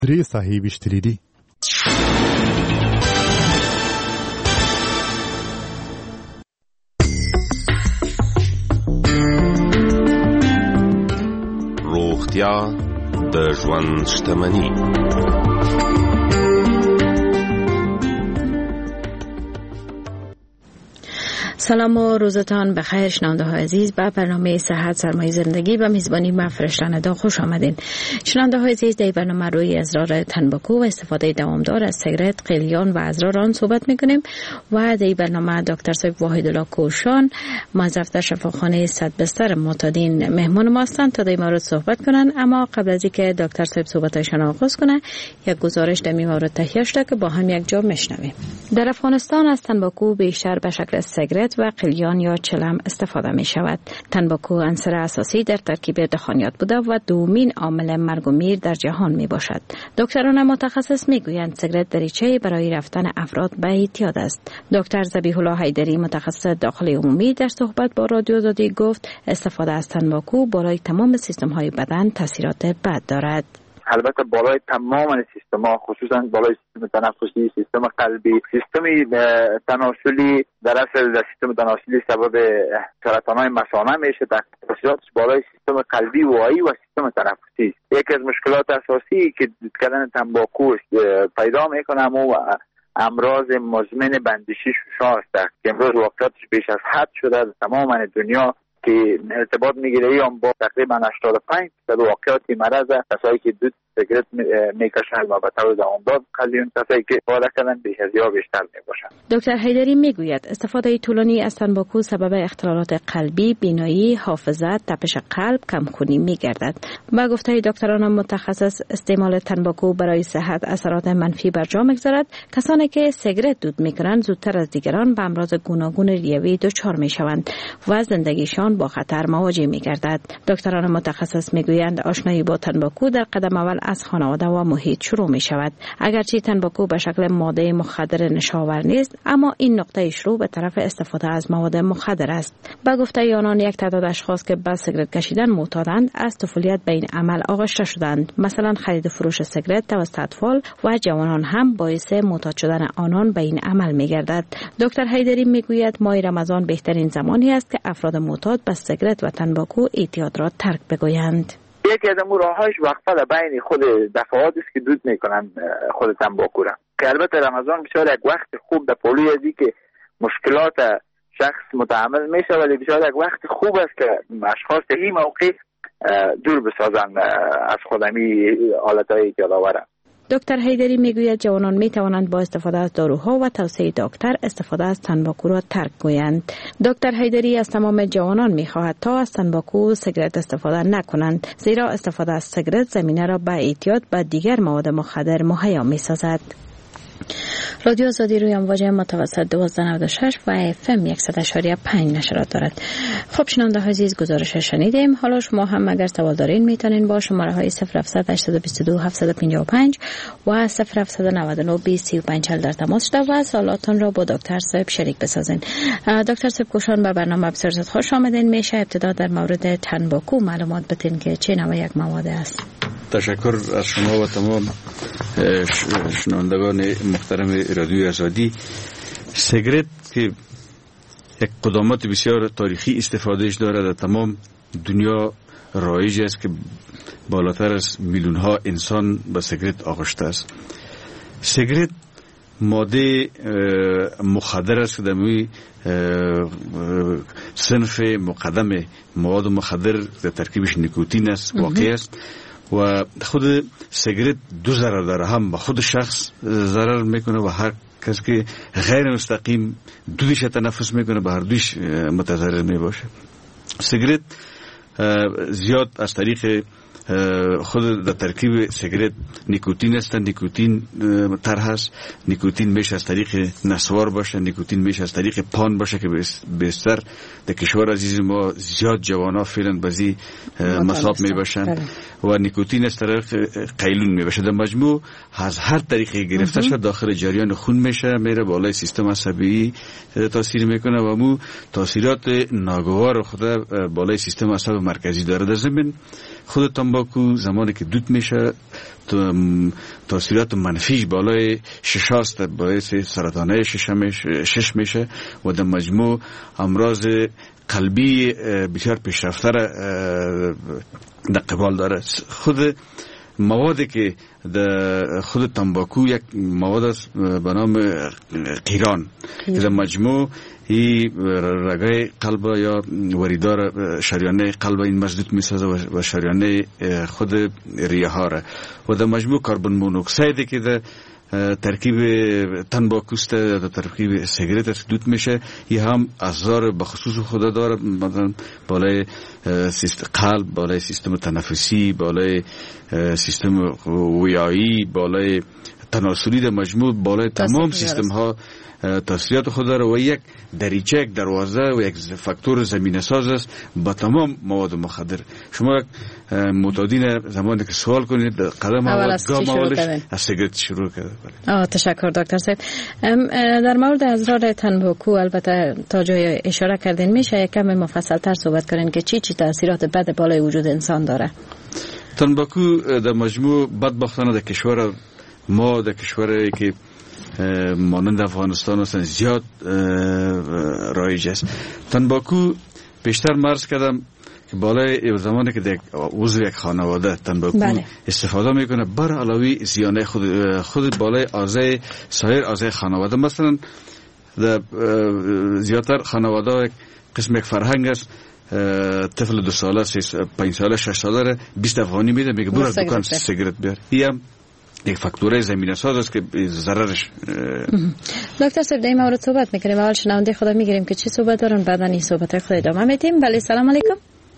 درې ساحې ویشتلې دي. روغتیا د ژوند شتمني. سلام و روزتان بخیر شنونده های عزیز. به برنامه صحت سرمایه زندگی و میزبانی من فرشته ندا خوش آمدین. شنونده های عزیز، در برنامه روی اضرار تنباکو و استفاده دوامدار از سیگارت، قلیان و اضرار آن صحبت میکنیم و در برنامه دکتر صاحب واحدالله کوشان موظف در شفاخانه صد بستر معتادین مهمان ما هستند تا در این مورد صحبت کنند. اما قبل از اینکه دکتر صاحب صحبتشان آغاز کنه، یک گزارش در این مورد تهیه شده که با هم یک جا میشنویم. در افغانستان از تنباکو بیشتر به شکل سیگارت و قلیان یا چلم استفاده می شود. تنباکو عنصر اساسی در ترکیب دخانیات بوده و دومین عامل مرگ و میر در جهان می باشد. دکتران متخصص می گویند سیگارت دریچه برای رفتن افراد به اعتیاد است. دکتر ذبیح الله حیدری متخصص داخلی عمومی در صحبت با رادیو آزادی گفت استفاده از تنباکو بالای تمام سیستم های بدن تاثیرات بد دارد. البته بالای تمام سیستم‌ها، خصوصا بالای سیستم تنفسی، سیستم قلبی، سیستم تناسلی، در اصل سیستم تناسلی سبب سرطان‌های مثانه میشه. تاثیراتش بالای سیستم قلبی، واعی و سیستم تنفسی. یکی از مشکلات اساسی که دود کردن تنباکو پیدا میکنه و امراض مزمن بندشی ششم است که امروز واقعیتش بیش از حد شده در تمام دنیا که ارتباط میگیره با تقریبا 85% واقعیت مرض کسایی که دود سیگارت میکشند و به طور دوامدار قلیون کسایی که استفاده کردن بیش از یا بیشتر میباشند. دکتر حیدری میگوید استفاده طولانی از تنباکو سبب اختلالات قلبی، بینایی، حافظه، تپش قلب، کمخونی میگردد. با گفته دکتران متخصص استعمال تنباکو برای صحت اثرات منفی بر جا میگذارد. کسانی که سیگارت دود میکنند زودتر از دیگران به امراض گوناگون ریوی دچار میشوند و زندگیشان با خطر مواجه میگردد. دکتران متخصص میگویند آشنایی با تنباکو در قدم اول از خانواده و محیط شروع می شود. اگرچه تنباکو به شکل ماده مخدر نشاور نیست، اما این نقطه شروع به طرف استفاده از مواد مخدر است. به گفته آنان یک تعداد اشخاص که به سیگارت کشیدن معتادند از طفولیت به این عمل آغشته شدند. مثلا خرید فروش سیگارت توسط اطفال و جوانان هم باعث معتاد شدن آنان به این عمل می گردد. دکتر حیدری می گوید ماه رمضان بهترین زمانی است که افراد معتاد به سیگارت و تنباکو اعتیاد را ترک بگویند. یکی از امور راهاش وقفه بین خود دفعاتی است که دود میکنن خود تنباکو را، که البته رمضان بسیار یک وقت خوب در پلوی ازی که مشکلات شخص متحمل میشه، ولی بسیار یک وقت خوب است که اشخاص در این موقع دور بسازن از خودمی حالتهای اعتیادآور. دکتر حیدری میگوید جوانان می توانند با استفاده از داروها و توصیه دکتر استفاده از تنباکو را ترک گویند. دکتر حیدری از تمام جوانان می خواهد تا از تنباکو سیگارت استفاده نکنند، زیرا استفاده از سیگارت زمینه را به اعتیاد به دیگر مواد مخدر مهیا می سازد. رادیو آزادی روی امواج متوسط 1296 و FM 100.5 نشرات دارد. خب شنونده های عزیز، گزارش شنیدیم. حالا شما هم اگر سوال دارین میتونین با شماره های 0700 822 755 و 0799 2035 در تماس شده و سوالاتون را با دکتر صاحب شریک بسازین. دکتر صاحب کوشان به برنامه بسیار خوش آمدین. میشه ابتدا در مورد تنباکو معلومات بدین که چه نوع یک مواد است؟ تشکر از شما و تمام شنوندگان محترم رادیوی آزادی. سیگارت که یک قدامت بسیار تاریخی استفادهش دارد، در تمام دنیا رایج است که بالاتر از میلیون ها انسان به سیگارت آغشته است. سیگارت ماده مخدر است که در صنف مقدم مواد مخدر در ترکیبش نیکوتین است واقع است و خود سیگارت دو ضرر داره، هم به خود شخص ضرر میکنه و هر کس که غیر مستقیم دودش تنفس میکنه به هر دوش متضرر میباشه. سیگارت زیاد از طریق خود در ترکیب سیگارت نیکوتین است. نیکوتین طرح است. نیکوتین میشه از طریق نسوار باشه، نیکوتین میشه از طریق پان باشه که بیشتر در کشور عزیز ما زیاد جوانا فعلا بازی مصاب میباشن و نیکوتین از طریق قیلون میباشه. در مجموع از هر طریقی گرفته شد داخل جریان خون میشه، میره بالای سیستم عصبی تاثیر میکنه و مو تاثیرات ناگوار خود بالای سیستم عصب مرکزی داره. در ضمن خود تنباکو زمانی که دود میشه تاثیرات منفیش بالای 6 است، باعث سرطانه شش میشه و در مجموع امراض قلبی بسیار پیشرفته در قبال داره. خود موادی که در خود تنباکو یک مواد است به نام قیران که در مجموع این رگای قلب یا وریدار شریانه قلب این مسدود میسازه و شریانه خود ریه ها را و در مجموع کربن مونوکسیدی که در ترکیب تنباکوست در ترکیب سیگریت است دود میشه. این هم اضرار بخصوص خود داره، مثلا بالای قلب، بالای سیستم تنفسی، بالای سیستم ویایی، بالای تناسلی، در مجموع بالای تمام سیستم ها تاثیرات خود داره و یک دریچه، یک دروازه و یک فاکتور زمینه ساز است با تمام مواد مخدر. شما معتادین زمانی که سوال کنید قدم اول گام اولش از سیگرت شروع کرده. تشکر دکتر صاحب. در مورد اضرار تنباکو البته تا جای اشاره کردین، میشه یک کم مفصل تر صحبت کنین که چی تاثیرات بد بالای وجود انسان داره؟ تنباکو در مجموع بدبختانه در کشور ما، در کشوری که مانند افغانستان هستن زیاد رایج است. تنباکو بیشتر مرز کردم که بالای زمانی که در عضو یک خانواده تنباکو استفاده میکنه بر علاوه زیانه خود بالای سایر اعضای خانواده. مثلا در زیادتر خانواده قسم یک فرهنگ است، طفل 2 ساله 5 ساله 6 ساله 20 افغانی میده، میگه برو از دکان سیگرت بیار. این یک فاکتور زمینه ساز است که ضررش. دکتر صاحب در این مورد صحبت میکنیم، اول شنونده خدا میگیریم که چی صحبت دارن، بعدا این صحبت خود ادامه میدیم. بله سلام علیکم.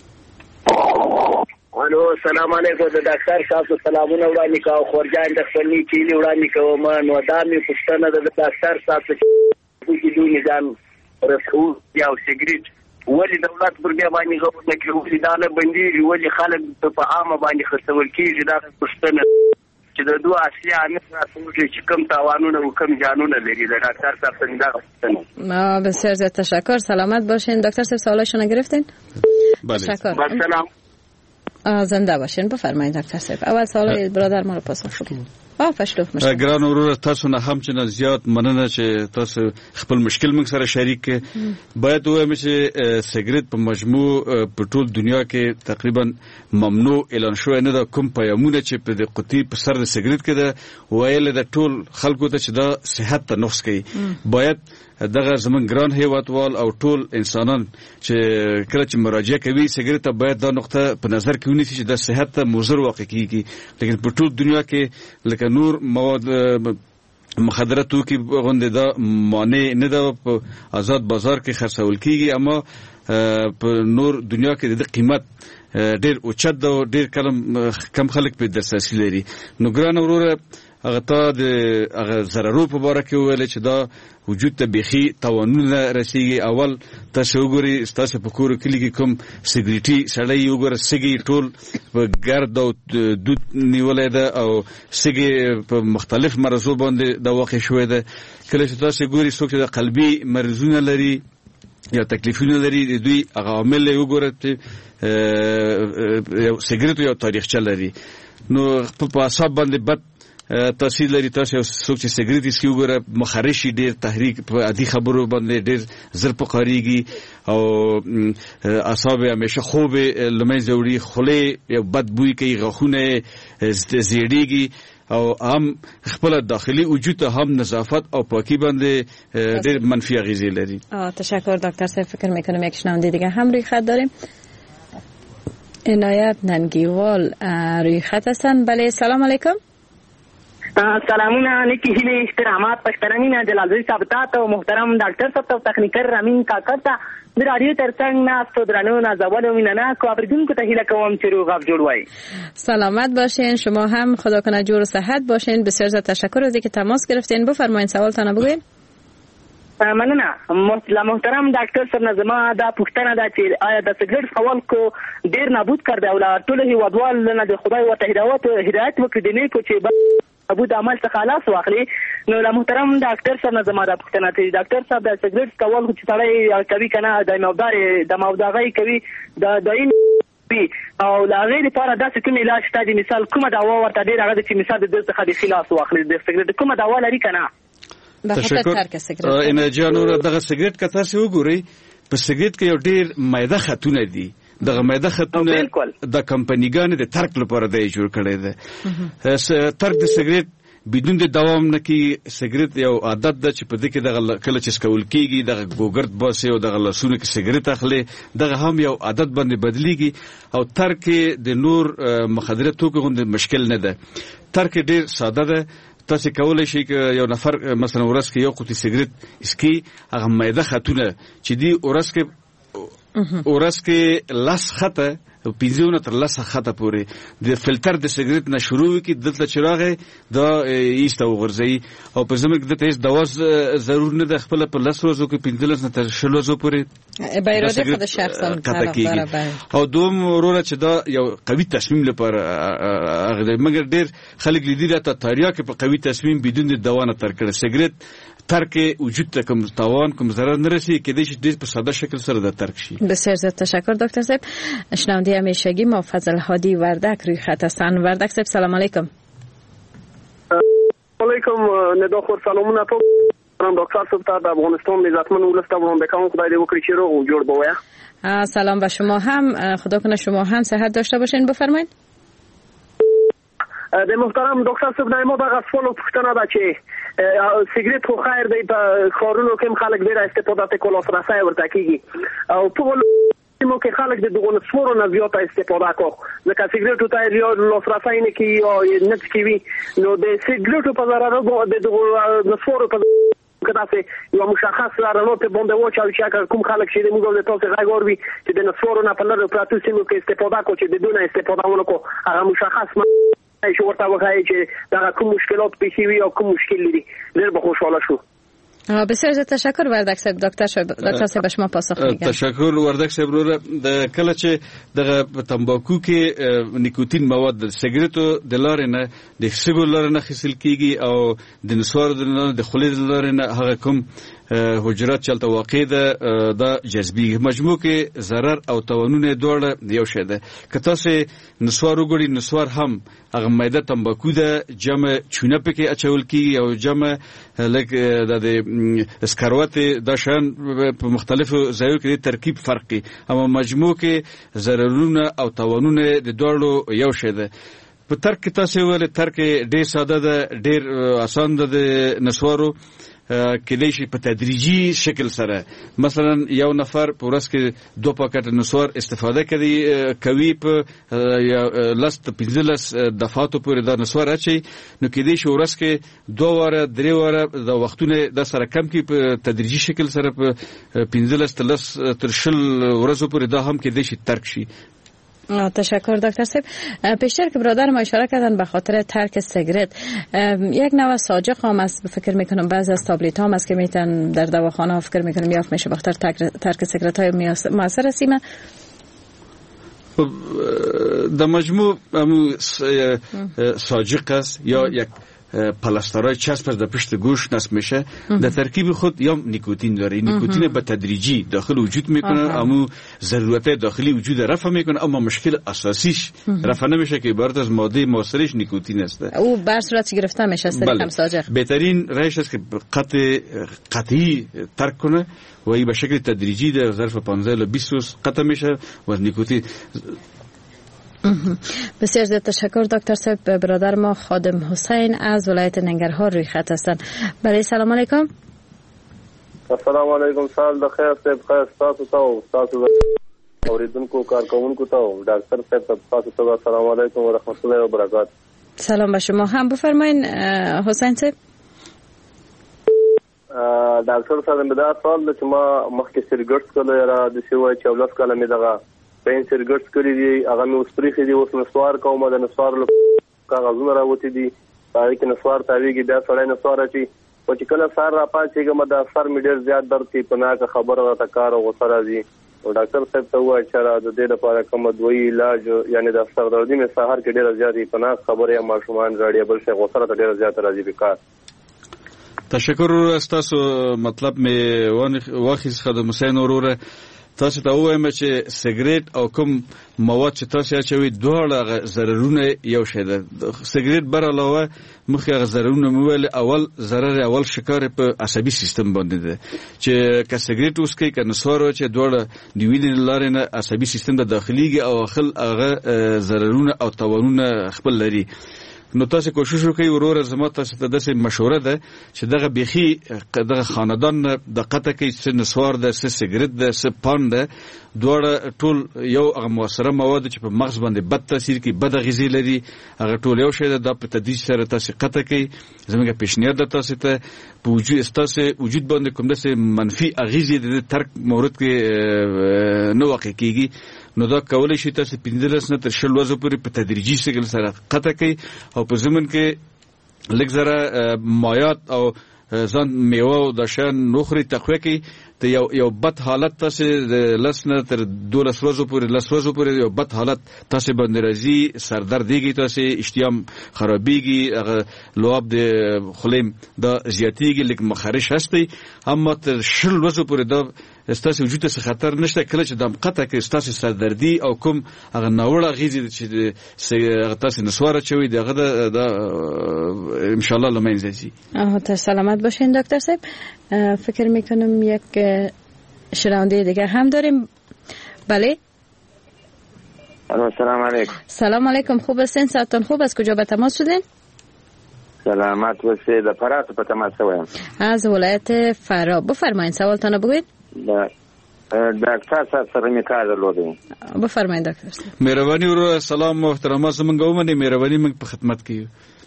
الو سلام علیکم دکتر صاحب، سلامونه وړاندې کوم. خورجان د خپل نیکیلی وړاندې کوم. نو دا مې پوښتنه ده د دکتر صاحب چې دوی نظام رسول یا سیګریټ ولی دولت پر بیا باندې غوښتنه کوي دا نه بنديږي، ولی خلک په عامه باندې خرڅول کیږي. دا پوښتنه چې د دوه اصلي عامل راټول چې کوم تاوانونه او کوم جانونه لري د دکتر صاحب څنګه غوښتنه. بسیار زیاد تشکر. سلامت باشین دکتر صاحب. سوالشون گرفتین؟ بله. تشکر. سلام. زنده باشین. بفرمایید دکتر صاحب. اول سوال برادر ما رو پاسخ بدید. ګران ورور تاسو نه هم چې زیات مننه چې تاسو خپل مشکل موږ سره شریک کړئ. باید وایم چې سیګریټ په مجموع په ټول دنیا کې تقریبا ممنوع اعلان شوی نه ده. کوم پیغامونه چې په د قطي په سر د سیګریټ کې ده ویل د ټول خلکو ته چې دا صحت ته نقص کوي. باید دغه زمون ګران هیوادوال او ټول انسانان چې کله چې مراجعه کوي سیګریټ ته باید دا نقطه په نظر کې ونیسي چې د صحت ته مضر واقع کیږي. لیکن په ټول دنیا کې لکه نور مواد مخدره توکي غونډه دا مانع نه ده په آزاد بازار کې خرڅول کیږي، اما په نور دنیا کې د قیمت ډېر اوچت ده او ډېر کم خلک په دسترسي لري. نو ګران وروره هغه ته د هغه ضررو په اړه کې ویل چې دا وجود ته بيخي توانونه رسیږي. اول تاسو وګورئ تاسو په کور کې لګي کوم سیګریټي سړی وګوره سګي ټول په ګرد او دود نیولې ده او سګي په مختلف مرزو باندې د واقع شوې ده. کله چې تاسو ګورئ څوک چې قلبي مرزونه لري یا تکلیفونه لري دوی هغه عامل وګورئ یو سیګریټ یو تاریخچه لري نو په حساب باندې بد تاثیر لري. تاسو څوک چې سیګریټ اسکی وګوره مخرشي ډیر تحریک په عادي خبرو باندې ډیر زر پکاريږي او اعصاب همیشه خوب لمې زوري خله یو بد بوی کوي، غاخونه زیړيږي او هم خپل داخلي وجود ته هم نظافت او پاکي باندې ډیر منفي اغیزې لري. تشکر دکتر صاحب. فکر میکنم یک شنونده دیگه هم روی خط داریم. عنایت ننگیوال روی خط هستن. بله سلام علیکم. سلامونه نیکی هیله احترامات پښتنانه جلالزی ثابتات او محترم ډاکټر صاحب تخنیکر رامین کاکا ته د رادیو ترڅنګ ناستو درنو نازول او مینانا کو اوریدونکو ته هیله کوم چې روغ افجوړ وای. سلامت باشین. شما هم خدا کنه جور و صحت باشین. بسیار زیاد تشکر از اینکه تماس گرفتین. بفرمایید سوالتون بگوین. مننه محترم ډاکټر صاحب نظم دا پښتنه دا چې آیا د سګریټ سوال کو ډیر نابود کړ دی او ټول هیوادوال نه د خدای وته هدایت وکړي دی نه کو چې ابو د عمل څخه خلاص واخلي. نو لا محترم ډاکټر صاحب نظم دا پښتنه ته ډاکټر صاحب د سګریټ سوال چې تړای کوي کنه د موادغه کوي د داین وي او لا غیر لپاره داسې کوم علاج شته چې مثال کومه دوا ورته ډېر هغه چې مثال د څخه د خلاص واخلي د سګریټ کومه دوا لري کنه. تشکر انرژي نور دغه سګریټ کته سه وګوري په سګریټ کې یو ډېر مایده خطونه دي. دغه مایده خطونه د کمپنیګانو د ترک لپاره دی جوړ کړي دي. ترک د سګریټ بدون د دوام نه کی سګریټ یو عادت ده چې په دې کې دغه کله چې سکول کیږي دغه ګوګرد باسي او دغه لاسونه کې سګریټ اخلي دغه هم یو عادت باندې بدلیږي او ترک د نور مخدره توکو غوندې مشکل نه ده. ترک ډیر ساده ده. تاسو کولای شئ چې یو نفر مثلا ورځ کې یو قوطي سګریټ اسکی هغه مایده خطونه چې دی ورځ کې لاس خطه پیزونه تر لاسه خطه پورې د فلټر د سګریټ نه شروع کی دلته چراغه دا ایسته وغورځي او په زموږ د تیز دواز ضرور نه د خپل په لاس ورځو کې 15 نه تر 16 ورځو پورې بیراده خود شخصا او دوم وروره چې دا یو قوي تصمیم لپاره مګر ډیر خلک لیدل ته تاریخ کې په قوي تصمیم بدون د دوا نه تر کړه سګریټ ترک وجود ته کوم تاوان کوم ضرر نه رسي کېدای شي ډېر په ساده شکل سره د ترک شي. بسیار زیاد تشکر دکتر صاحب. شنونده همیشگی ما فضل هادی وردک روی خط هستن. وردک صاحب سلام علیکم. علیکم نداخور سلامونه تو دکتر صاحب ته د افغانستان عزتمن ولسته وړاندې کوم خدای دې وکړي چې روغ جوړ بویا. سلام به شما هم خدا کنه شما هم صحت داشته باشین. بفرمایید. د محترم دکتر صاحب نایمو دغه سوال پوښتنه ده چې سیګریټ خو خیر دی په خارونو کې خلک ډیر استفاده کوي لاسرسي ورته کیږي او په مو کې خلک د دغه نسوارو نه زیاته استفاده کوي ځکه سیګریټو ته یو لاسرسي نه کوي او نه کوي نو د سیګریټو په ضرر د دغه نسوارو په کدا سه یو مشخص رانو ته باندې وچا چې کوم خلک چې موږ له تاسو غوړوي چې د نسوارو نه په لاره پراتو سیمو کې استفاده کوي چې د دونه استفاده ونکو هغه مشخص شو ورته وایي چې دا کوم مشکلات پیښ وي او کوم مشکل لري ډېر به خوشاله شو. بسیار تشکر وردک صاحب. دکتر صاحب شما پاسخ میگم. تشکر وردک صاحب. د کله چې د تمباکو کې نیکوتین مواد د سیګریټو د لارې نه د سیګو لارې نه خسل کیږي او د نسوارو د خولې د لارې نه هغه کوم حجرات چلته واقع ده د جذبي مجموع کې ضرر او توانونه دواړه یو شی ده. که تاسو نسوار وګورئ نسوار هم هغه مایده تمباکو ده جمع چونه پکې اچول کیږي او جمع لکه د اسکروات د شان په مختلفو ځایونو کې ترکیب فرقي اما مجموع کې ضررونه او توانونه د دواړو یو شی ده. په ترک تاسو ول ترک ډیر ساده ده ډیر آسان ده د نسوارو کېدای شي په تدریجي شکل سره مثلا یو نفر په ورځ کې 2 پاکټ نسوار استفاده کوي په لاست 15 دفعاتو پورې د نسوار اچي نو کېدای شي ورځ کې 2 واره 3 واره د وختونه د سره کم کې په تدریجي شکل سره په 15 تر 20 ورځو پورې دا هم کېدای شي ترک شي. تشکر دکتر صاحب. پیشتر که برادر ما اشاره کردن به خاطر ترک سیگرت یک نوع ساجق هم است فکر میکنم بعضی از تابلت هم است که میتونن در دواخانه فکر میکنم یافت میشه بخاطر ترک سیگرت های موثر است. در مجموع ساجق است یا یک پلاسترای چسب از در پشت گوش نصب میشه در ترکیب خود یا نیکوتین داره. نیکوتین به تدریجی داخل وجود میکنه اما ضرورت داخلی وجود رفع میکنه اما مشکل اساسیش رفع نمیشه که عبارت از ماده مؤثرش نیکوتین است. او بر صورت گرفته میشه از طریق ساجق. بهترین روش است که قطعی ترک کنه و این به شکل تدریجی در ظرف 15 الی 20 روز قطع میشه و نیکوتین. بسیار زیاد تشکر دکتر صاحب. برادر ما خادم حسین از ولایت ننگرهار روی خط هستند. بله سلام علیکم. السلام علیکم. سال بخیر صاحب. خیر تاسو ته او تاسو اوریدونکو کارکونکو ته ډاکټر صاحب تاسو ته السلام علیکم و رحمت الله و برکات. سلام به شما هم. بفرمایید حسین صاحب. ډاکټر صاحب دا سوال چې ما مخکې سرګټس کله را د شوی چې ولس کله می دغه پین سرګټس کړی دی هغه نو سپریخي دی اوس نسوار کومه د نسوار له کاغذونه راوتی دي هغه کې نسوار تاویږي دا سړی نسوار اچي او چې کله سار را پاتېږي مده سر میډر زیات درد کوي په ناکه خبره راته کار او غوسه راځي او ډاکټر صاحب ته وایي چې را د دې لپاره کوم دوی علاج یعنی د سر دردي مې سحر کې ډېر زیات په ناکه خبره یا ماشومان راړي بل څه غوسه راته ډېر زیات راځي بیکار. تشکر استاسو مطلب می واخیس خدمت حسین وروره تاسو ته وایم چې سیګریټ او کوم مواد چې تاسو اچوي دواړه ضررونه یو شی ده. سیګریټ بر علاوه مخه ضررونه مویل اول ضرر اول شکار په عصبي سیستم باندې ده چې که سیګریټ اوس کې کنه سوارو چې دواړه دی وینې لارې نه عصبي سیستم د داخليږي او خل هغه ضررونه او تاوانونه خپل لري. نو تاسو کوشش وکړئ ورور زما تاسو ته داسې مشوره ده چې دغه بيخي دغه خاندان دقت کوي چې نسوار ده سیګریټ ده پان ده دواړه ټول یو هغه موثره مواد چې په مغز باندې بد تاثیر کوي بد غذا لري هغه ټول یو شی ده د په تدریج سره تاسو قطع کوي. زموږه پیشنهاد ده تاسو ته په وجود باندې کوم داسې منفي اغیزې د ترک مورد کې نو واقع کیږي. نو دا کولای شي تاسو 15 نه تر 20 ورځې پورې په تدریجي شکل سره قطع کوي او په زمون کې لږ زره مایات او ځان میوه او د شان نوخري تقوی کوي ته یو بد حالت تاسو لسنه تر 12 ورځې پورې یو بد حالت تاسو باندې راځي سردردېږي تاسو اشتیام خرابېږي هغه لواب د خلیم دا زیاتېږي لیک مخارج هستي اما تر 20 ورځې پورې دا استاسو وجود څخه خطر نشته. کله چې د قطع کې استاسو سردردي او کوم هغه ناوړه غیزي چې تاسو نسواره چوي دغه د ان شاء الله لمنځه شي. ته سلامت باشین دکتر صاحب. فکر میکنم یک شنونده دیگه هم داریم. بله سلام علیکم. سلام علیکم. خوب هستین؟ صحتتون خوب است؟ کجا به تماس شدین؟ سلامت باشید. د فرات په تماس شوم. از ولایت فرا. بفرمایید سوالتون بگوید. دکتر صاحب سره می کار درلودم. بفرمایید دکتر صاحب. مهرباني ورو سلام محترمه زمونږ ومني مهرباني موږ په خدمت کې یو.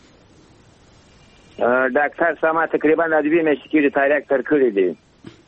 ډاکټر صاحب تقریبا د دې میاشتې کې تاریخ تر کړی دی.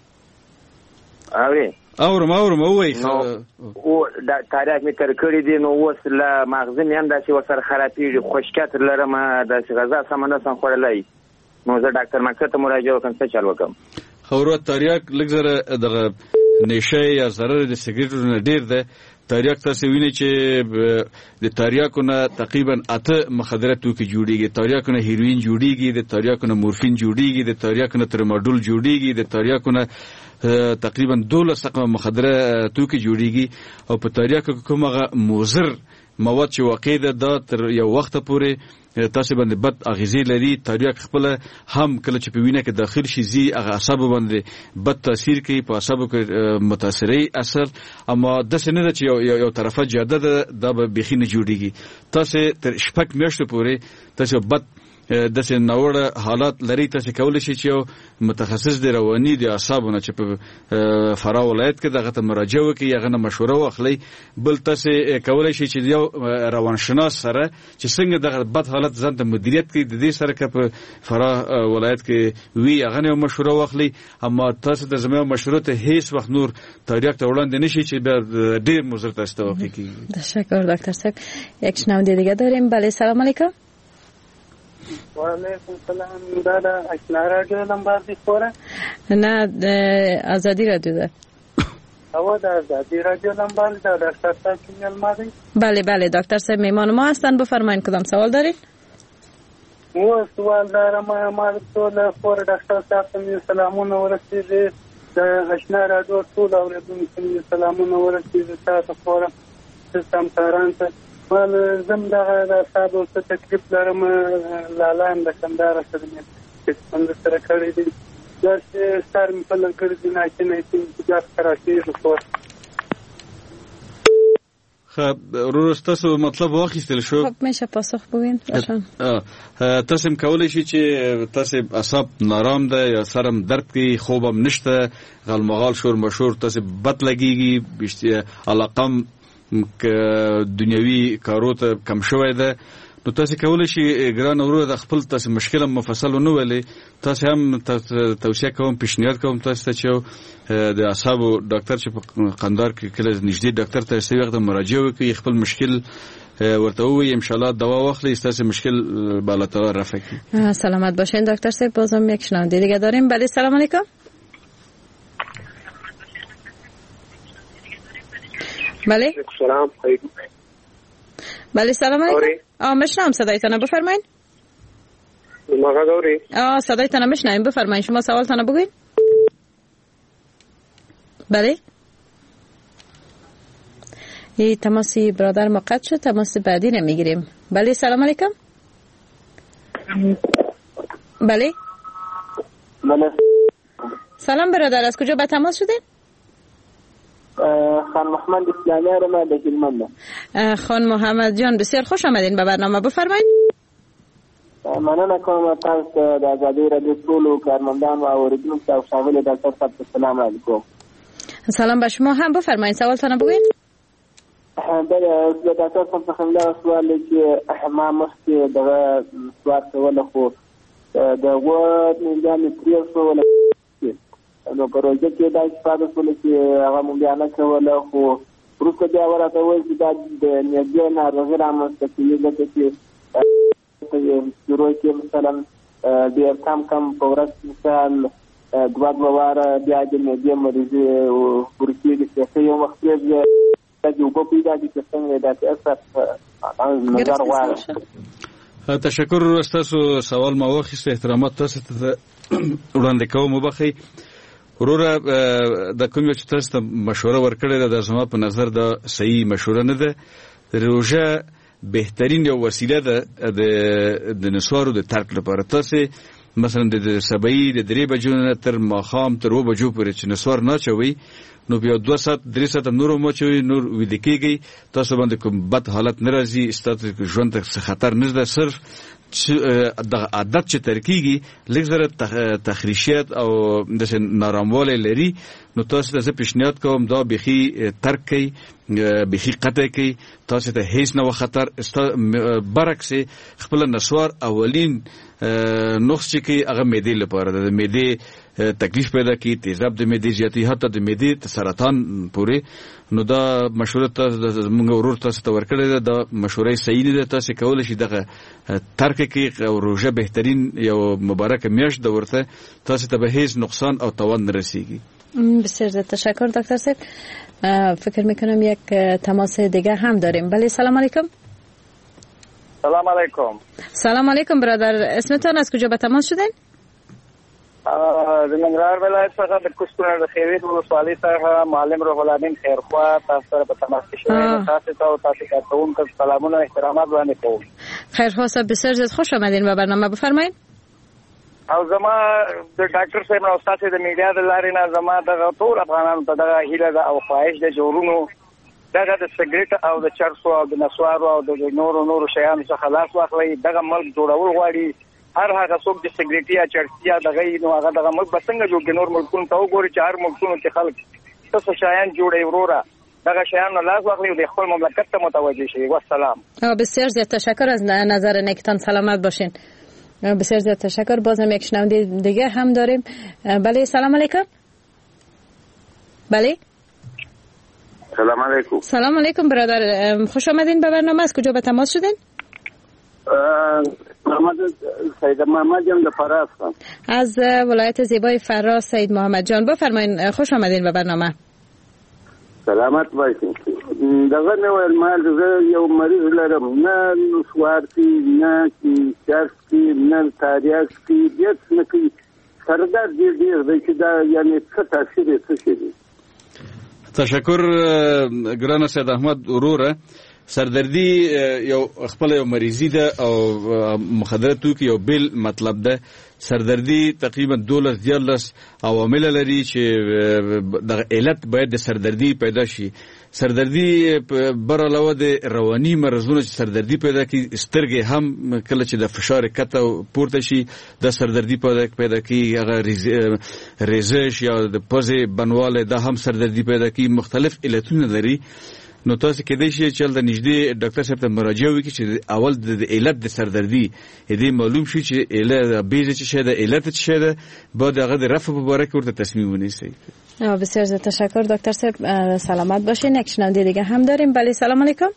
اورم وای او د تاریخ می تر کړی دی نو اوس لا مغز مې هم داسې وسر خرابېږي خوشکات لرم داسې غذا سمنه سم خورلای نو زه ډاکټر مکتب ته مراجعه وکم څه چل وکم. خورو تاریخ لږ زره دغه نشه یا ضرر د سیګریټو نه ډیر ده. تاریخ تاسو وینئ چې د تاریخونو تقریبا 8 مخدره توکي جوړیږي. تاریخونو هیروین جوړیږي، د تاریخونو مورفین جوړیږي، د تاریخونو ترماډول جوړیږي، د تاریخونو تقریبا 12 رقم مخدره توکي جوړیږي او په تاریخ کې کومه موزر مواد چې واقع ده تر یو وخت پورې تاسو باندې بد اغیزې لري. تاریخ خپل هم کله چې په وینه کې داخل شي زی هغه اعصاب باندې بد تاثیر کوي په اعصابو کې متاثري اثر اما د سینې د یو طرفه جاده ده د بخښنه جوړیږي. تاسو تر شپږ میاشتې پورې تاسو بد د سیناوړ حالات لري. تاسو کولای شئ چې متخصص دی رواني دی اعصابونه چې په فرا ولایت کې دغه ته مراجعه وکړي هغه نه مشوره واخلي. بل تاسو کولای شئ چې یو روانشناس سره چې څنګه دغه بد حالت ځان ته مدیریت کوي د دې سره کې په فرا ولایت کې وی هغه نه مشوره واخلي. اما تاسو د زموږ مشوره ته هیڅ وخت نور تاریخ ته وړاندې نشي چې ډیر مضر تاسو واقع کیږي. تشکر دکتر صاحب. یک شنونده دیگه داریم. بله سلام علیکم. وعلیکم السلام. دا اشنا رادیو نمبر دی خوره؟ نه آزادی رادیو ده. او دا آزادی رادیو نمبر دا دکتر صاحب کیمیل مادی؟ بله دکتر صاحب میمان ما هستن. بفرمایید کدام سوال دارید؟ و سوال دارم ما ټول خور دکتر صاحب ته سلامونه ورسیږي. د اشنا رادیو ټول اوریدونکو سلامونه ورسیږي تاسو خوره سم کاران ته. ول زم دا ساده څه تکلیف لرم لاله د کندهار سره مې څنګه سره کړی دي دا چې ستار مې په لګړ دي نه چې نه چې دا کراچي شو. خب روستاسو مطلب واخیستل شو. خب میشه پاسخ بگین روشن. تاسو کولای شئ چې تاسو اعصاب نارام ده یا سرم درد کوي خوبم نشته غلمغال شور مشور تاسو بد لګیږي بشته علاقم که دنیوي کارو ته کم شوی ده نو تاسو کولای شئ ګران اورو د خپل تاسو مشکل مفصل نو ولې تاسو هم توصیه کوم پیشنهاد کوم تاسو ته د اعصابو ډاکټر چې په قندار کې کله نږدې ډاکټر ته سوي وخت مراجعه وکړي خپل مشکل ورته وي ان شاء الله دوا واخلي تاسو مشکل بالا تعالی رفع کړي. سلامت باشین دکتر صاحب. بازم یک شنونده دیگه داریم. بله سلام علیکم. بله سلام علیکم. بله سلام علیکم. مشنم صدایتان بفرمایید. ماغا دوری. صدایتان مشنم بفرمایید. شما سوالتان بگوید. بله این تماسی برادر ما قطع شد. تماس بعدی رو میگیریم. بله سلام علیکم. بله سلام برادر، از کجا به تماس شدین؟ خان محمد اسلامی رو ما به گلمنده. خان محمد جان بسیار خوش آمدین به برنامه، بفرمایید. مننه کوم تاسو د آزادۍ رادیو ټولو کارمندان او اوریدونکو او شامل ډاکټر صاحب السلام علیکم. سلام به شما هم، بفرمایید سوالتون بگوید. بله د ډاکټر صاحب څخه دا سوال دی چې ما مخکې دغه سوال کول خو دغه نظام پریسو ولا نو پروژه کې دا استفاده کول چې هغه مونږ بیان کول خو وروسته بیا ورته وایي چې دا د نیګي نه رغرامسته کېږي چې شروع کې مثلا ډېر کم په ورځ مثال دوه واره بیا د نیګي مریض ورکېږي چې یو وخت یې د یو په پیدا کې څنګه دا اثر نظر غواړي. تشکر استاسو سوال ما واخیسته، احترامات تاسو ته وړاندې کوم. وبخي وروره د کوم چې تاسو ته مشوره ورکړې ده زما په نظر دا صحیح مشوره نه ده. روژه بهترین یو وسیله ده د نسوارو د ترک لپاره. تاسو مثلا د سبعی د 3 بجو نه تر ماښام تر 2 بجو پورې چې نسوار نه چوي نو بیا 2 ساعت 3 ساعت نور مو چوي نور وې د کېږي تاسو باندې کوم بد حالت ناراضي ستاسو ژوند ته خطر نه ده. صرف د عادت چې ترکیږي لږ تخریشیت او د نارامواله لري نو تاسو ته پیشنهاد کوم دا بخي ترک کی بخي قطع کی تاسو ته هیڅ نه خطر برعکس خپل نسوار اولین نقص چې کی هغه معدې لپاره د معدې تکلیف پیدا کی تیزاب د معدې زیاتی حتی د معدې سرطان پورې نو دا مشوره تاسو موږ ورور تاسو ته ورکړل دا مشوره صحیح نه ده. تاسو کولای شئ دغه ترک کې او روزه بهترین یو مبارک میاشت ده ورته تاسو ته به هیڅ نقصان او تاوان نرسیږي. بسیار زیاد تشکر دکتر صاحب. فکر میکنم یک تماس دیگه هم داریم. بله سلام علیکم. سلام علیکم. سلام علیکم برادر، اسمتان از کجا به تماس شدین؟ د ننګرهار ولایت څخه د کوستونر د خیریت ولسوالۍ څخه معلم روح الامین خیرخوا تاسو سره په تماس کې شوم. تاسو ته او تاسو ته کوم سلامونه او احترامات وړاندې کوم. خیرخوا صاحب بسیار زیاد خوش آمدین به برنامه، بفرمایید. او زما د ډاکټر صاحب او تاسو د میډیا د لارې نه زما د ټول افغانانو ته د هیله ده او خواهش د جوړونو دغه د سګریټ او د چرسو او د نسوارو او د نورو شیانو څخه خلاص واخلي. دغه ملک جوړول غواړي. هر هغه څوک چې سګریټ یا چرسیا دغه نو هغه دغه ملک بسنګ جوړ کې نور ملکونو ته وګوري چې هر ملکونو کې خلک څه شیان جوړي وروره دغه شیان نه لاس واخلي او د خپل مملکت ته متوجه شي. والسلام. بسیار زیاد تشکر از نظر نیکتان، سلامت باشین. بسیار زیاد تشکر. بازم یک شنونده دیگه هم داریم. بله سلام علیکم. بله سلام علیکم. سلام علیکم برادر، خوش آمدین به برنامه. از کجا به تماس شدین؟ سید محمد جان د فراس. از ولایت زیبای فراس سید محمد جان، بفرمایید. خوش آمدین به برنامه. سلامت باشین. دغه نو مال یو مریض لرم، نه نسوارتی نه چرستی نه تاریاس کی هیڅ نه کی سردرد ډیر دی چې دا یعنی څه تاثیر څه شي. تشکر ګرانه سید احمد وروره. سردردی یو خپل یو مریضی ده او مخدره توکي یو بل مطلب ده. سردردی تقریبا 12 عوامل لري چې د علت باید د سردردی پیدا شي. سردردی بر علاوه د رواني مرزونو چې سردردی پیدا کی سترګې هم کله چې د فشار کته پورته شي د سردردی پیدا کی هغه ریزش یا د پوزې بنواله ده هم سردردی پیدا کی. مختلف علتونه لري. نو تاسو کې د شي چې د نږدې ډاکټر صاحب ته مراجعه وکړئ چې اول د علت د سردردی دې معلوم شي چې علت بیزه چې شه د علت چې شه بعد هغه د رفع مبارک ورته تصمیم ونیسي. بسیار زیاد تشکر دکتر صاحب، سلامت باشین. یک شنونده دیگه هم داریم. بله سلام علیکم.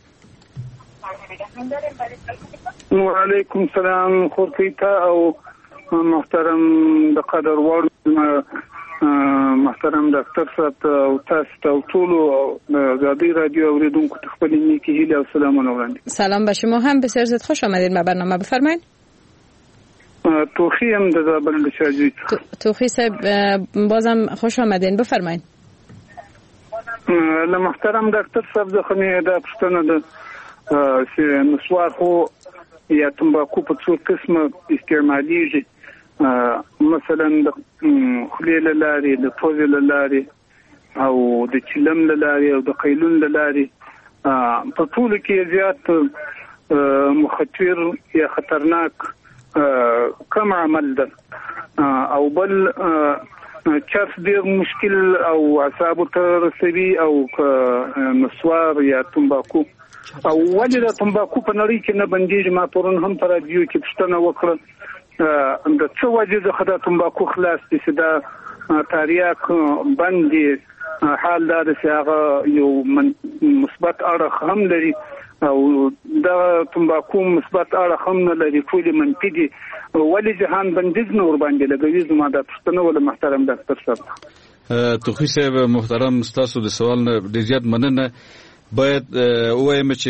و علیکم سلام خورتیتا او محترم د قدر وړ محترم ډاکټر صاحب او تاسو ته ټول آزادۍ رادیو اوریدونکو ته خپل نیکی هیله او سلامونه وړاندې. سلام به شما هم، بسیار زیاد خوش آمدید به برنامه، بفرمایید. توخی هم د زابل شاجوی. توخی صاحب بازم خوش آمدین، بفرمایید. له محترم ډاکټر صاحب څخه مې دا پوښتنه ده چې نسوار خو یا تمباکو په څو قسمه استعمالیږي، مثلا د خولې له لارې، د پوزې له لارې او د چلم له لارې او د قیلون له لارې. په ټولو کې زیات مخاطر یا خطرناک کم عمل ده، او بل چرس ډیر مشکل او اعصابو ته رسوي، او نسوار یا تمباکو. او ولې د تمباکو په نړۍ کې نه بندېږي؟ ما پرون هم په رادیو کې پوښتنه وکړه د څه وجې څخه د تمباکو خلاص دي چې دا تریاک بند دي. حال دا چې هغه یو مثبت اړخ هم لري او دا تمباکو مثبت اړخ هم نه لري، ټول منفي دي. ولې جهان بندیز نه ور باندې لګوي؟ زما دا پوښتنه ول محترم ډاکټر صاحب. توخی صاحب محترم، تاسو د سوال نه ډیر زیات مننه. باید وایم چې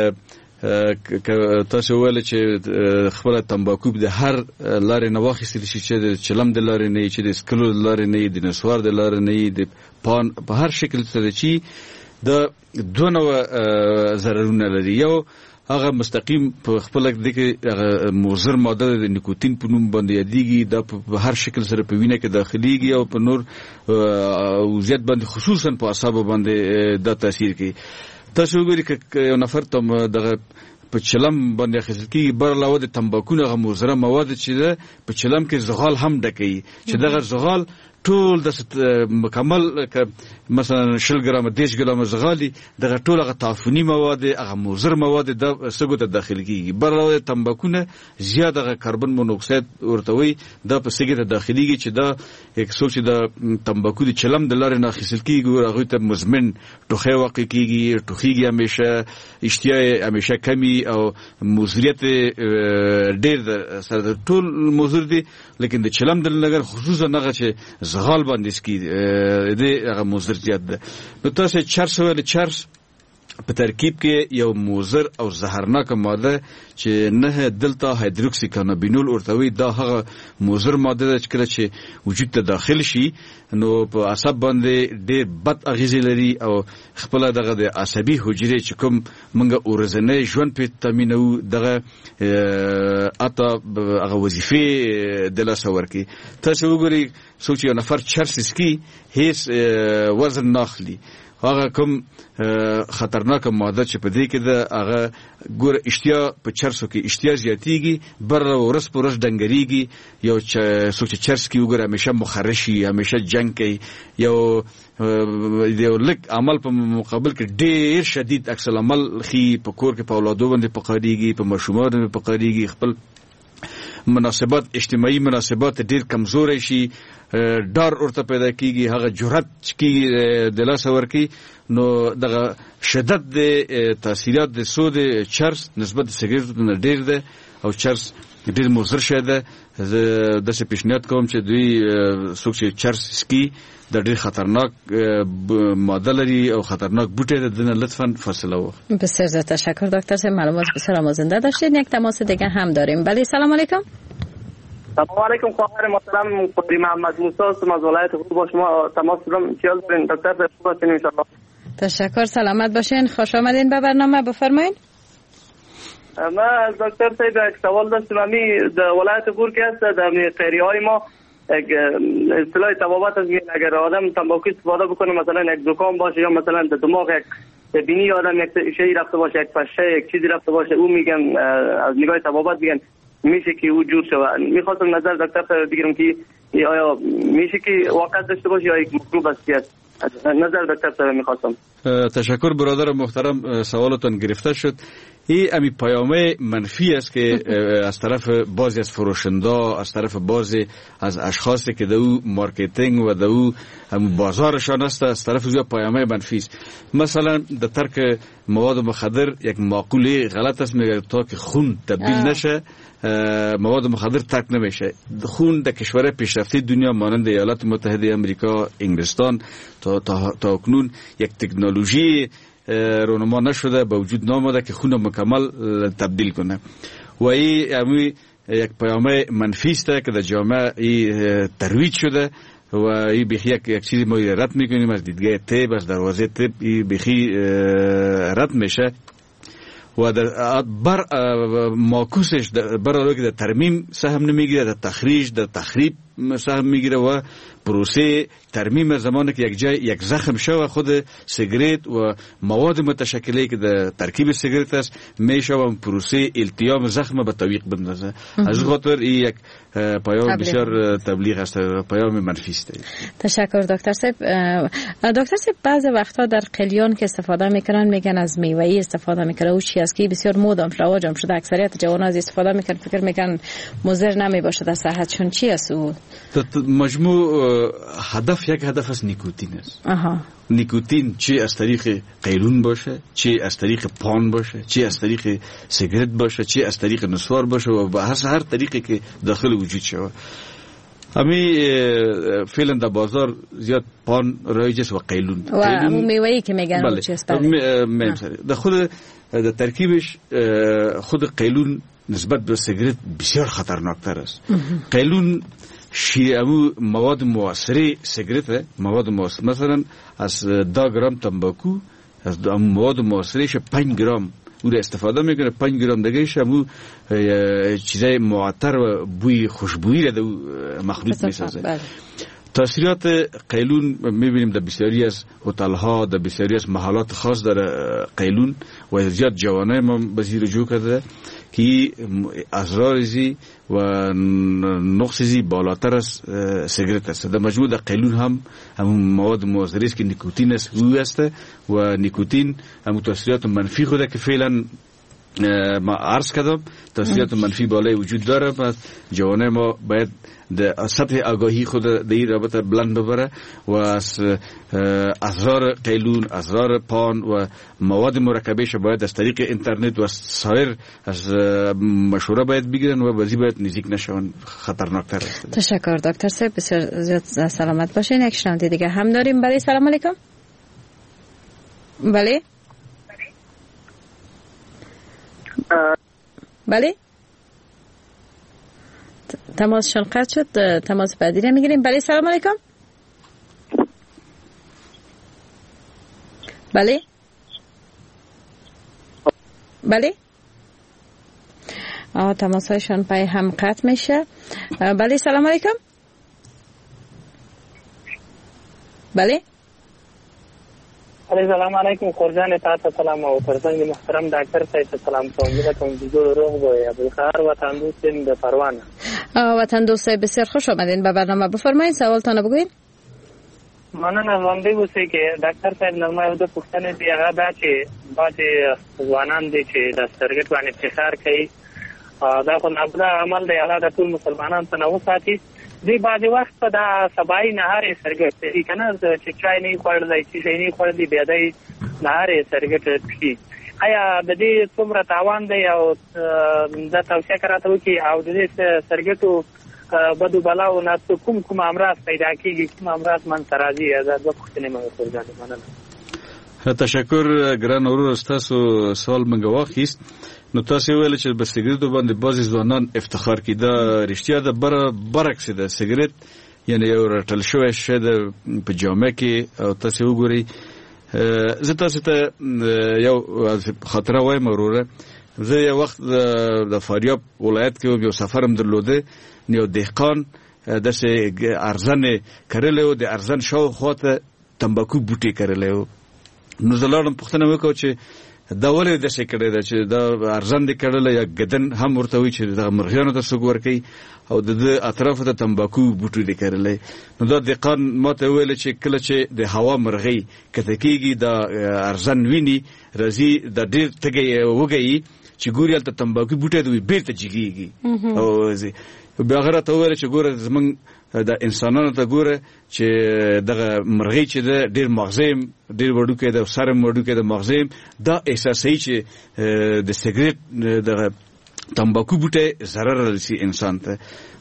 تاسو ویل چې خپل تمباکو د هر لارې نه واخیستل شي، چې د چلم د لارې نه، چې د سکلو د لارې نه، د نسوار د لارې نه، د پان په هر شکل سره چې د دوه نوع ضررونه لري. یو هغه مستقیم په خپل کې مضر ماده د نیکوتین په نوم باندې یادېږي، دا په هر شکل سره په وینه کې داخليږي او په نور او زیات باندې خصوصا په اعصابو باندې دا تاثیر کوي. تاسو وګورئ چې یو نفر ته دغه په چلم باندې اخیستل کېږي، بر علاوه د تمباکو نه مضره مواد چې ده په چلم کې زغال هم ډکوي، چې دغه زغال ټول د مکمل مثلا 20 ګرام 10 ګرام زغالي، دغه ټول هغه تعفني مواد، هغه مضر مواد د سګو ته داخل کیږي. بر علاوه تمباکو نه زیات هغه کاربن مونوکساید ورته وي، دا په سګو ته داخليږي، چې دا یک څوک چې د تمباکو د چلم د لارې نه اخیستل کیږي هغه ته مزمن ټوخی واقع کیږي، ټوخیږي همیشه، اشتها همیشه کمی او مضریت ډیر سره ټول مضر دي. لیکن د چلم د لګر خصوصا هغه چې زغال باندې سکی د هغه مضر زیات ده. نو تاسو چرس ول چرس په ترکیب کې یو مضر او زهرناک ماده چې نه دلته هایدروکسی کانابینول ورته، دا هغه مضر ماده ده چې کله چې وجود ته داخل شي نو په عصب باندې ډېر بد اغیزه لري او خپل دغه د عصبي حجرې چې کوم منګه اورزنه ژوند په تامینو دغه اته هغه وظیفه د لاس ورکی. تاسو وګورئ څوک یو نفر چرس سکی هیڅ وزن ناخلی، هغه کوم خطرناک ماده چې په دې کې ده هغه ګور اشتیا په چرسو کې اشتیا زیاتیږي، بر ورس پرس ډنګریږي. یو څوک چې چرس کې وګور همیشه مخرشي، همیشه جنگ کوي، یو لک عمل په مقابل کې ډېر شدید عکس العمل خي، په کور کې په اولادو باندې پقاریږي، په ماشومان باندې پقاریږي، خپل مناسبات اجتماعي مناسبات ډېر کمزوري شي، ډار ورته پیدا کیږي، هغه جرأت کیږي د لاس ورکی. نو دغه شدت د تاثیرات د سود چرس نسبت سیګریټو نه ډېر ده او چرس ډېر مضر شه ده. د څه پیشنهاد کوم چې دوی څوک چې چرس سکی د ډېر خطرناک ماده لري او خطرناک بوټی ده، دنه لطفاً فاصله وکړئ. بسیار زیاد تشکر دکتر صاحب، معلومات بسیار آموزنده داشتید. یک تماس دیگه هم داریم. بله سلام علیکم. سلام علیکم خواهر محترم قدری محمد موسی از ولایت خوب با شما تماس دارم. چیال دارین دکتر صاحب؟ خوب هستین ان شاء الله. تشکر، سلامت باشین. خوش آمدین به برنامه، بفرمایید. ما دکتر صاحب یک سوال داشتم. امی در ولایت بور که هست در قریهای ما اصطلاح تبابت است، اگر آدم تنباکو استفاده بکنه مثلا یک زکام باشه یا مثلا در دماغ یک بینی آدم یک شی رفته باشه، یک پشه یک چیزی رفته باشه، او میگن از نگاه تبابت میگن میشه که او جور شود. میخواستم نظر دکتر صاحب بگیرم که آیا میشه که واقع داشته باشه یا یک مکروب است؟ نظر دکتر صاحب میخواستم. تشکر برادر محترم، سوالتون گرفته شد. این امی پیامه منفی است که از طرف بعضی از فروشنده، از طرف بعضی از اشخاصی که دو مارکتینگ و دو بازارشان است، از طرف زیاد پیامه منفی است. مثلا در ترک مواد مخدر یک معقوله غلط است، میگه تا که خون تبدیل نشه مواد مخدر ترک نمیشه. خون در کشور پیشرفته دنیا مانند ایالات متحده آمریکا، انگلستان تا اکنون یک تکنولوژی رونما نشده، به وجود نامده که خون مکمل تبدیل کنه و این یک پیامه منفی است که در جامعه ترویج شده و این بخی یک چیزی ما رد میکنیم از دیدگاه طب، از دروازه طب این بخی رد میشه و در بر معکوسش برای که در ترمیم سهم نمیگیره، در تخریج در تخریب سهم میگیره و پروسه ترمیم زمانی که یک جای یک زخم شوه خود سیگریت و مواد متشکلی که در ترکیب سیگریت است میشه و پروسه التیام زخم به تعویق بندازه. از خاطر این یک پیام بسیار تبلیغ است، پیام منفی است. تشکر دکتر صاحب. دکتر صاحب بعضی وقتا در قلیان که استفاده میکنن میگن از میوه‌ای استفاده میکنه و چی است که بسیار مودم رواجم شده، اکثریت جوانان از استفاده میکنن، فکر میکنن مضر نمیباشه در صحتشون. چی است او؟ مجموع هدف یک هدف از نیکوتین است. نیکوتین چه از طریق قیلون باشه، چه از طریق پان باشه، چه از طریق سیگرت باشه، چه از طریق نسوار باشه و به هر طریقی که داخل وجود شود. همین فعلا در بازار زیاد پان رایج است و قیلون و میوه‌ای که میگن بله. چیست؟ در خود در ترکیبش خود قیلون نسبت به سیگرت بسیار خطرناکتر است. قیلون شیعه مواد موثره سیگرت، مواد موثره مثلا از 10 گرم تنباکو از مواد موثرهش 5 گرم او را استفاده میکنه، 5 گرم دیگهش همو چیزای معطر و بوی خوشبویی را مخلوط میسازه. تاثیرات قیلون میبینیم در بسیاری از هتل‌ها، در بسیاری از محلات خاص در قیلون و زیاد جوانای ما به زیر جو کرده که اضرارزی و نقصی بالاتر از سیگرت است. در مجموع در قیلون هم همون مواد مضر است که نیکوتین است و نیکوتین هم تاثیرات منفی خوده که فعلا ما عرض کردم، تاثیرات منفی بالای وجود داره. پس جوانه ما باید در سطح آگاهی خود در این رابطه بلند ببره و از اضرار قیلون، اضرار پان و مواد مرکبهش باید از طریق اینترنت و سایر از مشوره باید بگیرن و بازی باید نزدیک نشون، خطرناکتر است. تشکر دکتر صاحب، بسیار زیاد سلامت باشین. یک شنونده دیگه هم داریم. بله سلام علیکم. بله بله تماسشون قطع شد، تماس بعدی رو میگیریم. بله سلام علیکم. بله بله تماس هایشون پای هم قطع میشه. بله سلام علیکم. بله سلام علیکم خورجان تاسو سلام او ترڅنګ محترم ډاکټر صاحب سلام کوم زه کوم جوړ روغ وای ابوالخير وطن دوستین د پروانه. وطن دوست بسیار خوش آمدین به برنامه. بفرمایید سوالتون بگوین. مننه باندې اوسې کې ډاکټر صاحب نو د پښتنې دی هغه دا چې باندې ځوانان دي چې د سرګټ باندې افتخار کوي دا خو نه عمل دی هغه د ټول مسلمانانو ته نو ساتي دی باندې وخت په دا سبای نهار سرګټ دی کنه چې چای نه خوړلای چې نه خوړلې بیا دی نهار سرګټ کی آیا د دې څومره تاوان دی او دا توصیه کراته وکي او د دې سرګټو بدو بلاو نه کوم امراض پیدا کیږي، کوم امراض من ترازی از د وختونه مې ورته مننه. تشکر ګران اورور تاسو سوال منګه واخیست. نو تاسو ویل چې په سیګریټو باندې بعضی ځوانان افتخار کوي، دا رښتیا ده. برعکس ده. سیګریټ یعنی یو رټل شوی شی ده په جامه کې او تاسو وګورئ. زه تاسو ته یو خاطره وایم وروره. زه یو وخت د فاریاب ولایت کې یو سفرم درلوده، یو دهقان داسې ارزن کرلی و، د ارزن شاوخوا ته تنباکو بوټي کرلی و. نو زه لاړم پوښتنه وکړه چې دا ولې داسې کړی ده چې دا ارزن دې کړلی یا ګدن هم ورته وایي چې دغه مرغیانو ته څوک ورکوي او د ده اطرافو ته تنباکو بوټي دې کرلی. نو دا دهقان ما ته وویل چې کله چې د هوا مرغۍ کته کېږي دا ارزن ویني راځي دا ډېر تږی وږی چې ګوري هلته تنباکو بوټی دوی بېرته جګېږي او بیا هغه راته وویل چې ګوره زمونږ د انسانانو ته ګوره چې دغه مرغۍ چې ده ډېر مغزه ډېر وړوکی ده او سر هم وړوکی ده، مغزه دا احساسوي چې د سیګریټ دغه تنباکو بوټی ضرر رسي انسان ته.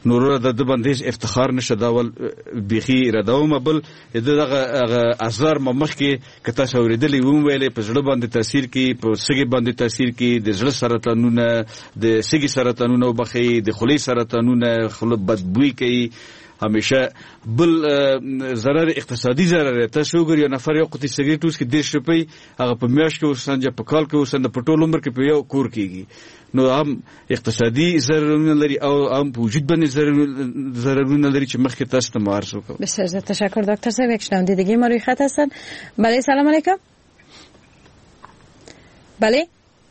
نور د باندې افتخار نشه دا ول بيخي رداومه بل دغه ازار مخ کې کته شوریدلې ویلې په زړه باندې تاثیر کې په سګي باندې تاثیر کې د زړه سرطانونه د سګي سرطانونه وبخي د خولي سرطانونه خلک بدبوئی کوي همیشه بل ضرر اقتصادي ضرر ته شوګر یو نفر یو قطي سګریټ اوس کې 10 روپۍ هغه په میاشت کې وسنجه په کال کې وسنده په ټول عمر کې په یو کور کېږي نو هم اقتصادي ضررونه لري او هم په وجود باندې ضررونه لري چې مخکې تاسو ته معرفي وکړم. بسیار تشکر دکتر صاحب. یک شنونده دیگه ما روی خط هستن. بله سلام علیکم. بله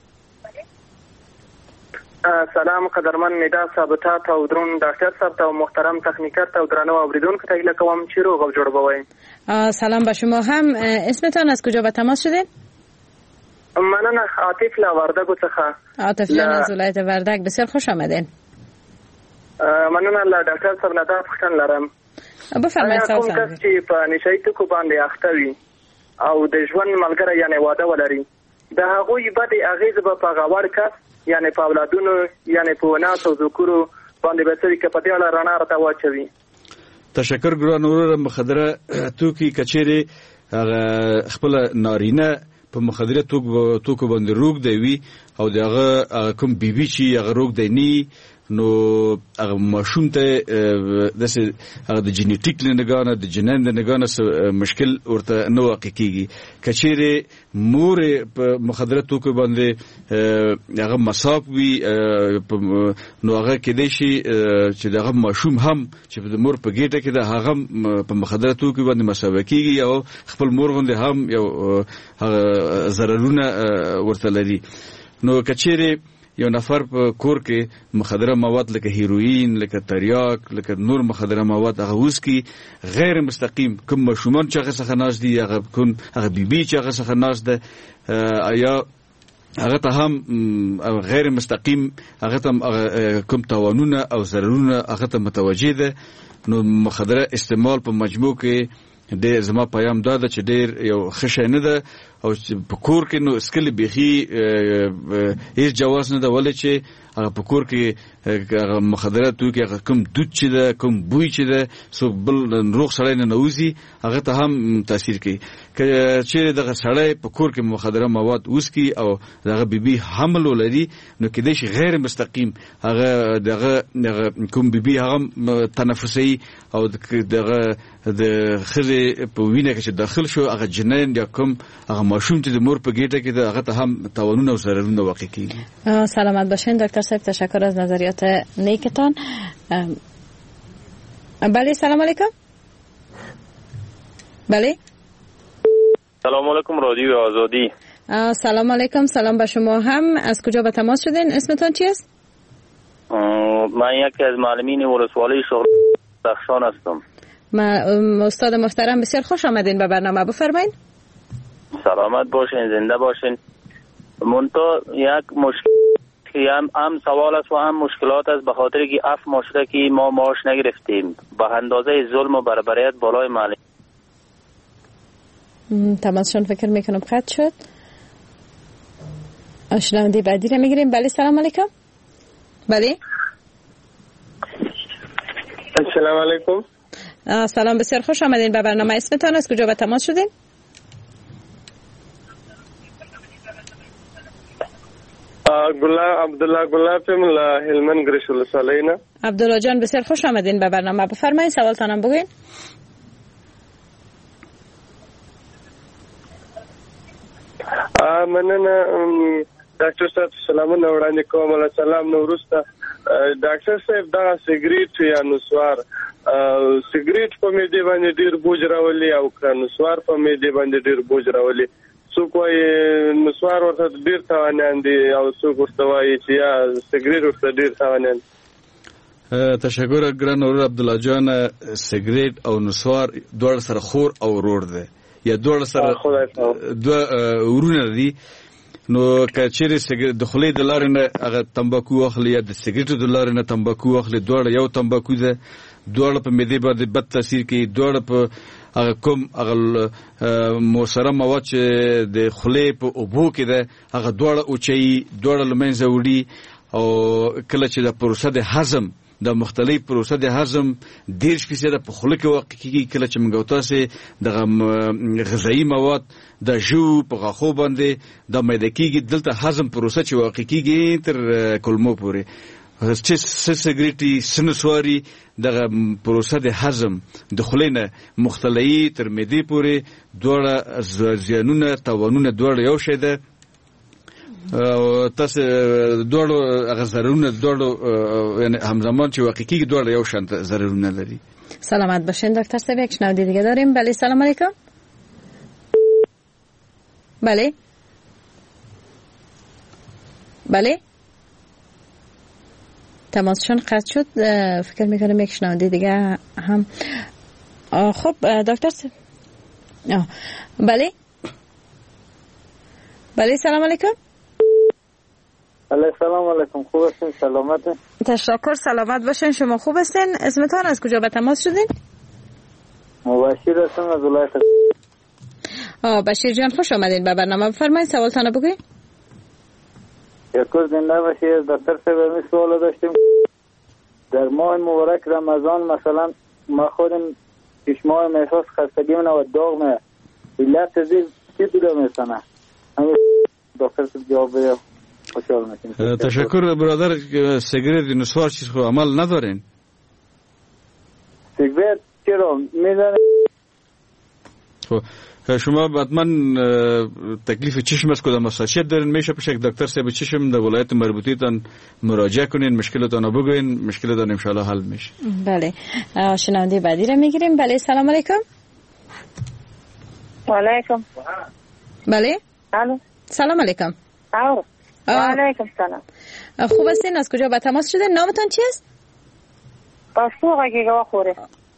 سلام قدرمن ندا ثابتات او درون ډاکټر صاحب ته محترم تخنیکر ته درنو اوریدونکو ته هیله کوم چې روغ او جوړ بوئ. سلام به شما هم. اسمتان از کجا به تماس شدین؟ مننه. عاطف لا وردګو څخه. عاطف جان از ولایت وردګ. بسیار خوش آمدین. مننه لا ډاکټر صاحب نه دا پوښتنه لرم. بفرمایئ. کوم کس چې په نشئی توکو باندې اخته وي او د ژوند ملګری یعنی واده ولري د هغوی بد اغیز په غوړ کس یعنی په اولادونو یعنی په ناس او ذکرو باندې به څه کې په دې اړه رڼا راته واچوي. تشکر ګران ورور. مخدره توکي کچېره خپل نارینه په مخدره توکو باندې روغ دی وی او دغه کوم بیبي چې هغه روغ دی ني نو هغه ماشوم ته داسې هغه د جینیټیک لنګانه د جنین د نګانه مشکل ورته نو واقع کیږي. کچېره مور په مخدره توکو باندې هغه مصاب وي نو هغه کېدای شي چې دغه ماشوم هم چې د مور په ګیټه کې د هغه په مخدره توکو باندې مصاب کیږي او خپل مور باندې هم یو ضررونه ورته لري. نو کچېره یو نفر په کور کې مخدره مواد لکه هیروین لکه تریاک لکه نور مخدره مواد هغه وسکي غیر مستقیم کوم مشومان چې هغه څخه ناز دي هغه بیبي چې هغه څخه ناز ده یا هغه ته هم غیر مستقیم هغه ته کوم تاوانونه او ضررونه هغه ته متوجه ده. نو مخدره استعمال په مجموع کې ډېر زما پیام دا ده چې ډېر یو ښه نه ده او په کور کې نو اسکل بيخي هیڅ جواز نه ده ولې چې هغه په کور کې مخدره توکي هغه کوم دود چې ده کوم بوی چې ده سو بل روغ سړی نه نوځي هغه ته هم تاثیر کوي. چې دغه سړی په کور کې مخدره مواد وسکي او دغه بیبي حمل ولري نو کېدای شي غیر مستقیم هغه دغه کوم بیبي هغه تنفسي او دغه د خزه په وینه کې چې داخل شو هغه جنین یا کوم هغه ماشوم چې د مور په ګیټه کې هغه ته هم تاوانونه او ضررونه واقع کیږي. سلامت باشین دکتر صاحب. تشکر از نظریات نیکتان. بله سلام علیکم. بله سلام علیکم رادیو آزادی. سلام علیکم. سلام به شما هم. از کجا به تماس شدین؟ اسمتان چی است؟ من یکی از معلمین ولسوالی شهر رخشان هستم. استاد محترم بسیار خوش آمدین به برنامه. بفرمایید. سلامت باشین زنده باشین. منتها یک مشکل هم سوال است و هم مشکلات است به خاطر که اف ماشده که ما معاش نگرفتیم به اندازه ظلم و بربریت بالای معلم. تماسشون فکر میکنم قطع شد. شنونده بعدی رو میگیریم. بله سلام علیکم. بله السلام علیکم. سلام بسیار خوش آمدین به برنامه. اسمتان از کجا به تماس شدین؟ عبدالله گلافم لا هلمند گریش ولسوالینا. عبدالله جان بسیار خوش آمدین به برنامه. بفرمایید سوالتانم بگوین. مننه ډاکټر صاحب سلامونه وړاندې کوم. الله سلام نو وروسته ډاکټر صاحب دا سیګریټ یا نسوار سیګریټ په معده باندې ډیر بوج راولي او نسوار په معده باندې ډیر بوج راولي. څوک وايي نسوار ورته ډیر تاوانیان دي او څوک ورته وايي چې یا سیګریټ ورته ډیر تاوانیان. تشکر ګران اور عبدالله جان. سیګریټ او نسوار دوړ سره خور او ورور ده یا دوړ سره دوه ورونه دي. نو کچېره سیګریټ د خولې د لارې نه هغه تمباکو اخلي یا د سیګریټ د لارې نه تمباکو اخلي دوړ یو تمباکو ده. دوړ په معده باندې بد تاثیر کوي. دوړ په هغه کوم هغه موثره مواد چې د خولې په اوبو کې ده هغه دوړ اوچي دوړ لمنځه وړي او کله چې د پروسه د هضم د مختلف پروسه د هضم 10% په خوله کې واقع کیږي کله چې موږ تاسو د غذایی مواد د جو په غاخو باندې د معده کېږي دلته هضم پروسه چې واقع کیږي تر کولمو پورې چې سګریټي سنسواري د پروسه د هضم د خلینه مختلفي تر معده پورې دوړه زیانونه توانونه دوړه یو شی ده تاسو دوړو غزرونه دوړو یعنی همزمان چې واقع کیږي دوړه یو شان ضررونه لري. سلامت باشین دکتر صاحب. یک شنونده دیگه داریم. بله سلام علیکم. بله بله تماسشون قطع شد. فکر میکنم یک شنونده دیگه هم خب دکتر صاحب. بله بله سلام علیکم. سلام علیکم. خوب هستین؟ سلامت؟ تشکر. سلامت باشین. شما خوب هستین؟ اسمتان از کجا به تماس شدین؟ بشیر هستم از ولایت. بشیر جان خوش آمدین به برنامه. بفرمایید سوالتان بگوین. شکر. زنده باشید دکتر صاحب. می سوال داشتیم در ماه مبارک رمضان مثلا ما خودم چشمایم احساس خستگی من و داغ می علت زیر چی بوده میسنه همین دکتر صاحب جواب بده خوشحال میشیم. تشکر برادر. سیگریت نسوار چیز خو عمل ندارین؟ سیگریت چرا میزنه؟ شما حتما تکلیف چشم است که در مساجد دارین. میشه پیش یک دکتر صاحب چشم در ولایت مربوطه تان مراجعه کنین، مشکلتان رو بگوین، مشکلتان ان شاء الله حل میشه. بله. شنونده بعدی رو میگیریم. بله سلام علیکم. و علیکم. بله الو سلام علیکم. و علیکم سلام. خوب هستین؟ از کجا به تماس شدین؟ نامتان چی است؟ پاسپورت که گوا خوره.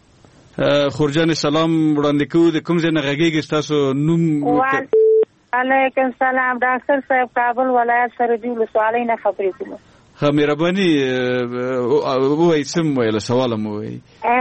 خورجان سلام وړاندې کوو. د کوم ځای نه غږیږئ ستاسو نوم؟ وعلیکم سلام. ډاکټر صاحب کابل ولایت سرحدي ولسوالۍ نه خبرې کوم. ښه مهرباني ووایئ څه مو ویله سوال مو ووایئ.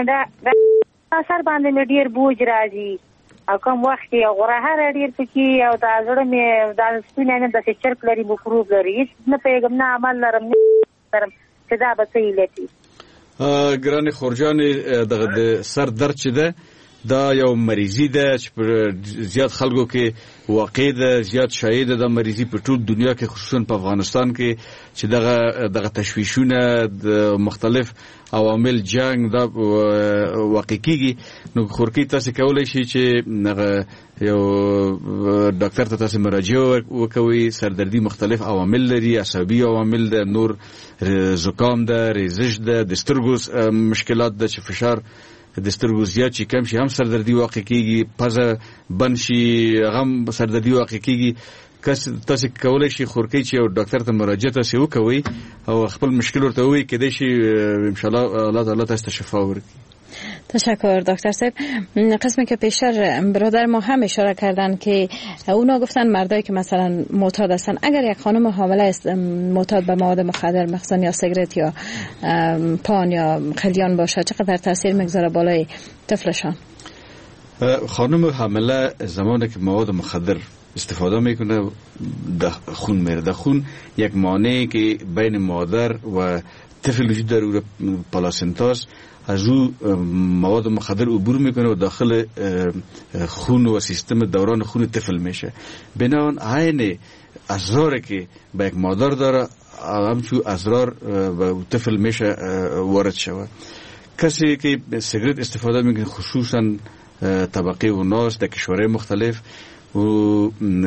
دا سر باندې مې ډېر بوج راځي او کوم وخت کې غوره ډېر پکې او دا زړه مې دا سپینه نه داسې چرک لري مکروب لري هېڅ نه پوهېږم نه عمل لرم نه لرم چې دا به څه علت وي. ګرانې خورجانې دغه د سر درد چې ده دا یو مریضي ده چې پر زیات خلکو کې واقع ده، زیات شایع ده. دا مریضي په ټول دنیا کې خصوصا په افغانستان کې چې دغه تشویشونه د مختلف عوامل جنگ دا واقع کیږي. نو خورکی تاسو کولای شي چې یو ډاکټر ته تاسو مراجعه وکوي. سردردي مختلف عوامل لري، عصبي عوامل ده، نور زکام ده، ریزش ده، د سترګو مشکلات ده چې فشار د سترګو زیات شي کم شي هم سردردي واقع کیږي، پزه بند شي هم سردردي واقع کیږي. تاسو کولای شي خورکی چې یو ډاکټر ته مراجعه تاسو وکوي او خپل مشکل ورته وایي کېدای شي ان شاء الله الله تعالی تاسو ته شفا ورکړي. تشکر دکتر صاحب. قسمی که پیشتر برادر ما هم اشاره کردن که اونا گفتن مردایی که مثلا معتاد هستن اگر یک خانم حامله است معتاد به مواد مخدر مخصوصا یا سیگرت یا پان یا قلیان باشه چقدر تاثیر میگذاره بالای طفلشان؟ خانم حامله زمانی که مواد مخدر استفاده میکنه در خون میره. در خون یک مانعی که بین مادر و طفل وجود داره او پلاسنتاست از او مواد مخدر عبور میکنه و داخل خون و سیستم دوران خون طفل میشه. بنابراین عین اضرار که به یک مادر داره همچون اضرار به طفل میشه وارد شود. کسی که سیگرت استفاده میکنه خصوصا طبقه و ناس در کشورهای مختلف و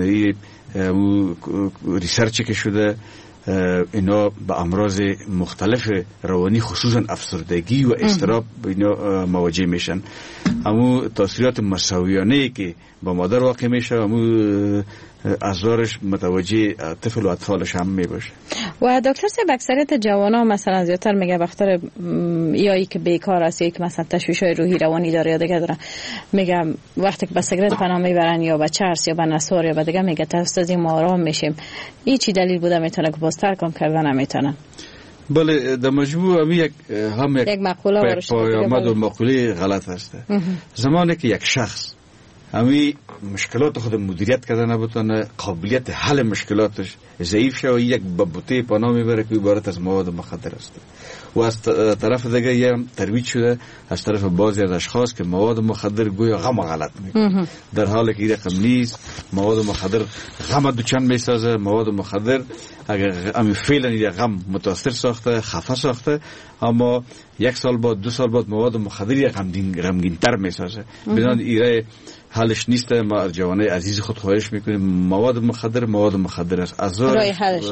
ریسرچ که شده اینا به امراض مختلف روانی خصوصا افسردگی و اضطراب اینا مواجه میشن. اما تاثیرات مساویانه که با مادر واقع میشه اما اضرارش متوجه طفل و اطفالش هم میباشه. و دکتر صاحب اکثریت جوانان مثلا زیادتر میگه بخاطر یایی که بیکار است یا که مثلا تشویش‌های روحی روانی داره یا دیگه داره میگه وقتی که به سیگرت پناه میبرن یا به چرس یا به نسوار یا به دیگه میگه تاسو ما آرام میشیم. این چی دلیل بوده میتونه که بازتر کم کردن نمیتونه؟ بله در مجموع هم یک مقوله پیامد و مقوله غلط هست. زمانی که یک شخص امی مشکلات خود مدیریت کردن نبودن، قابلیت حل مشکلاتش ضعیف شه و یک ببوته پناه میبره که عبارت از مواد مخدر است. و از طرف دیگه یه ترویج شده از طرف بعضی از اشخاص که مواد مخدر گویا غم غلط میکنه، در حالی که این رقم نیست. مواد مخدر غم دوچند میسازه. مواد مخدر اگر امی فعلا این غم متاثر ساخته، خفه ساخته، اما یک سال بعد 2 سال بعد مواد مخدر یک غمگین تر میسازه. بنابراین ایره حلش نیست. ما از جوانای عزیز خود خواهش میکنیم مواد مخدر است، از راه حلش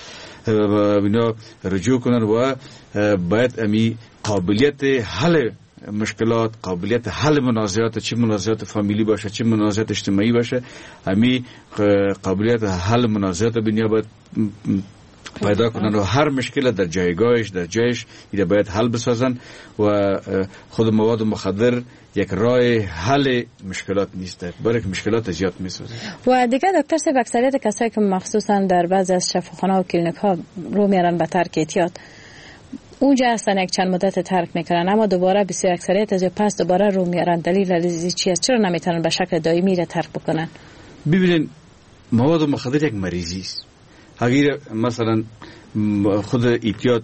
اینا رجوع کنن و باید امی قابلیت حل مشکلات، قابلیت حل منازعات، چه منازعات فامیلی باشه چه منازعات اجتماعی باشه، امی قابلیت حل منازعات بنیا باید پیدا کنن و هر مشکل در جایگاهش در جایش اینا باید حل بسازن. و خود مواد مخدر یک راه حل مشکلات نیست، بلکه مشکلات زیاد میسازه. و دیگه دکتر صاحب اکثریت کسایی که مخصوصا در بعضی از شفاخانه‌ها و کلینیک‌ها رو میارن به ترک اعتیاد، اونجا هستن یک چند مدت ترک میکنن اما دوباره بسیار اکثریت از پس دوباره رو میارن. دلیل چی است؟ چرا نمیتونن به شکل دائمی را ترک بکنن؟ ببینید مواد مخدر یک مریضی است. اگر مثلا خود اعتیاد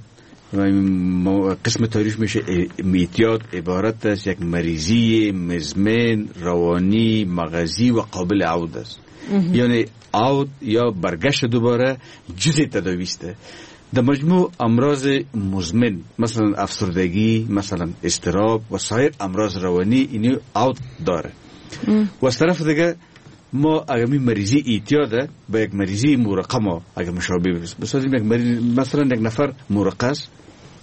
قسم تعریف میشه اعتیاد عبارت است یک مریضی مزمن روانی مغزی و قابل عود است. یعنی عود یا برگشت دوباره جزء تداوی است. در مجموع امراض مزمن مثلا افسردگی، مثلا اضطراب و سایر امراض روانی اینو عود داره. و از طرف دیگه ما اگر می مریضی اعتیاده با یک مریضی مرقم اگر مشابه بسازیم، یک مریض مثلا یک نفر مرقه است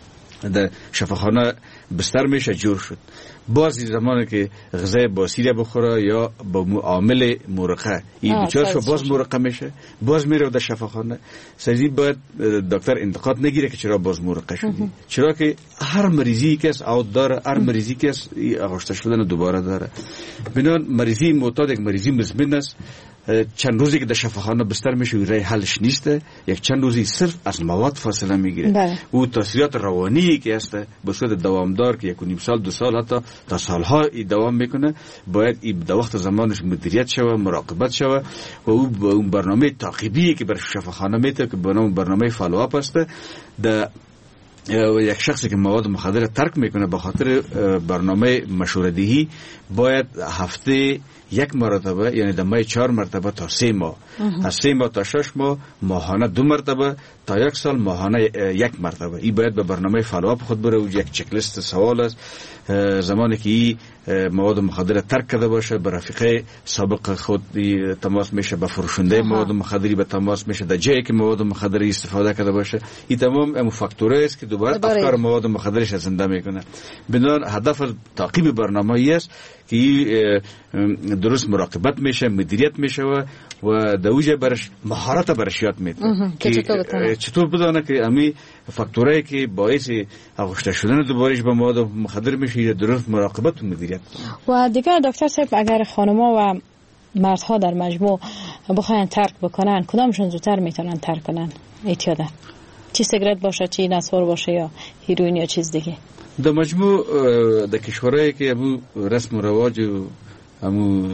در شفاخانه بستر میشه جور شد، باز زمانی که غذای باسیره بخوره یا با عامل مرقه این بچارش باز مرقه میشه، باز میره در شفاخانه. سازی باید دکتر انتقاد نگیره که چرا باز مرقه شدی، چرا که هر مریضی که از عود داره، هر مریضی که از آغشته شدن دوباره داره. بنابراین مریضی معتاد یک مریضی مزمن است. چند روزی که در شفاخانه بستر میشه رای حلش نیسته، یک چند روزی صرف از مواد فاصله میگیره. او تاثیرات روانی که هست به صورت دوامدار که 1.5 سال 2 سال حتی تا سالها دوام میکنه، باید این در وقت زمانش مدیریت شوه، مراقبت شوه و او با اون برنامه تعقیبی که بر شفاخانه میته که به نام برنامه فالوآپ است. در یک شخصی که مواد مخدر ترک میکنه به خاطر برنامه مشوره‌دهی باید هفته 1 مرتبه، یعنی در ماه 4 مرتبه تا 3 ماه، از 3 ماه تا 6 ماه ماهانه 2 مرتبه، تا 1 سال ماهانه 1 مرتبه. این باید به برنامه فالوآپ خود بره و یک چک لیست سوال است. زمانی که این مواد مخدر ترک کرده باشه به رفیقه سابق خود تماس میشه، به فروشنده مواد مخدری به تماس میشه، در جایی که مواد مخدری استفاده کرده باشه. این تمام اون فاکتورایی است که دوباره افکار مواد مخدرش زنده میکنه. بنابراین هدف تعقیب برنامه‌ای است که درست مراقبت میشه، مدیریت میشه و دوجه برش مهارت برش یاد میده که چطور بدانه که امی فاکتورایی که باعث آغشته شدن دوبارهش به مواد مخدر میشه درست مراقبت و مدیریت. و دیگه دکتر صاحب اگر خانم‌ها و مردها در مجموع بخواین ترک بکنن، کدامشون زودتر میتونن ترک کنن اعتیاد؟ چی سیگارت باشه، چی نسوار باشه یا هیروئین یا چیز دیگه؟ در مجموع در کشورهایی که ابو رسم و رواج و امو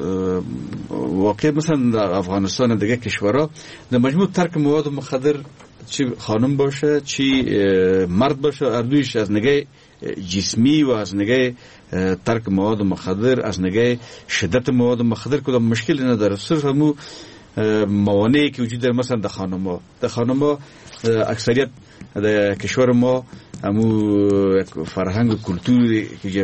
واقع مثلا در افغانستان دیگه کشورها در مجموع ترک مواد مخدر چی خانم باشه چی مرد باشه، اردویش از نگاه جسمی و از نگاه ترک مواد مخدر، از نگاه شدت مواد مخدر کدام مشکلی نداره. صرف همو موانعی که وجود داره مثلا در خانم‌ها اکثریت در کشور ما همو فرهنگ و کلتوری که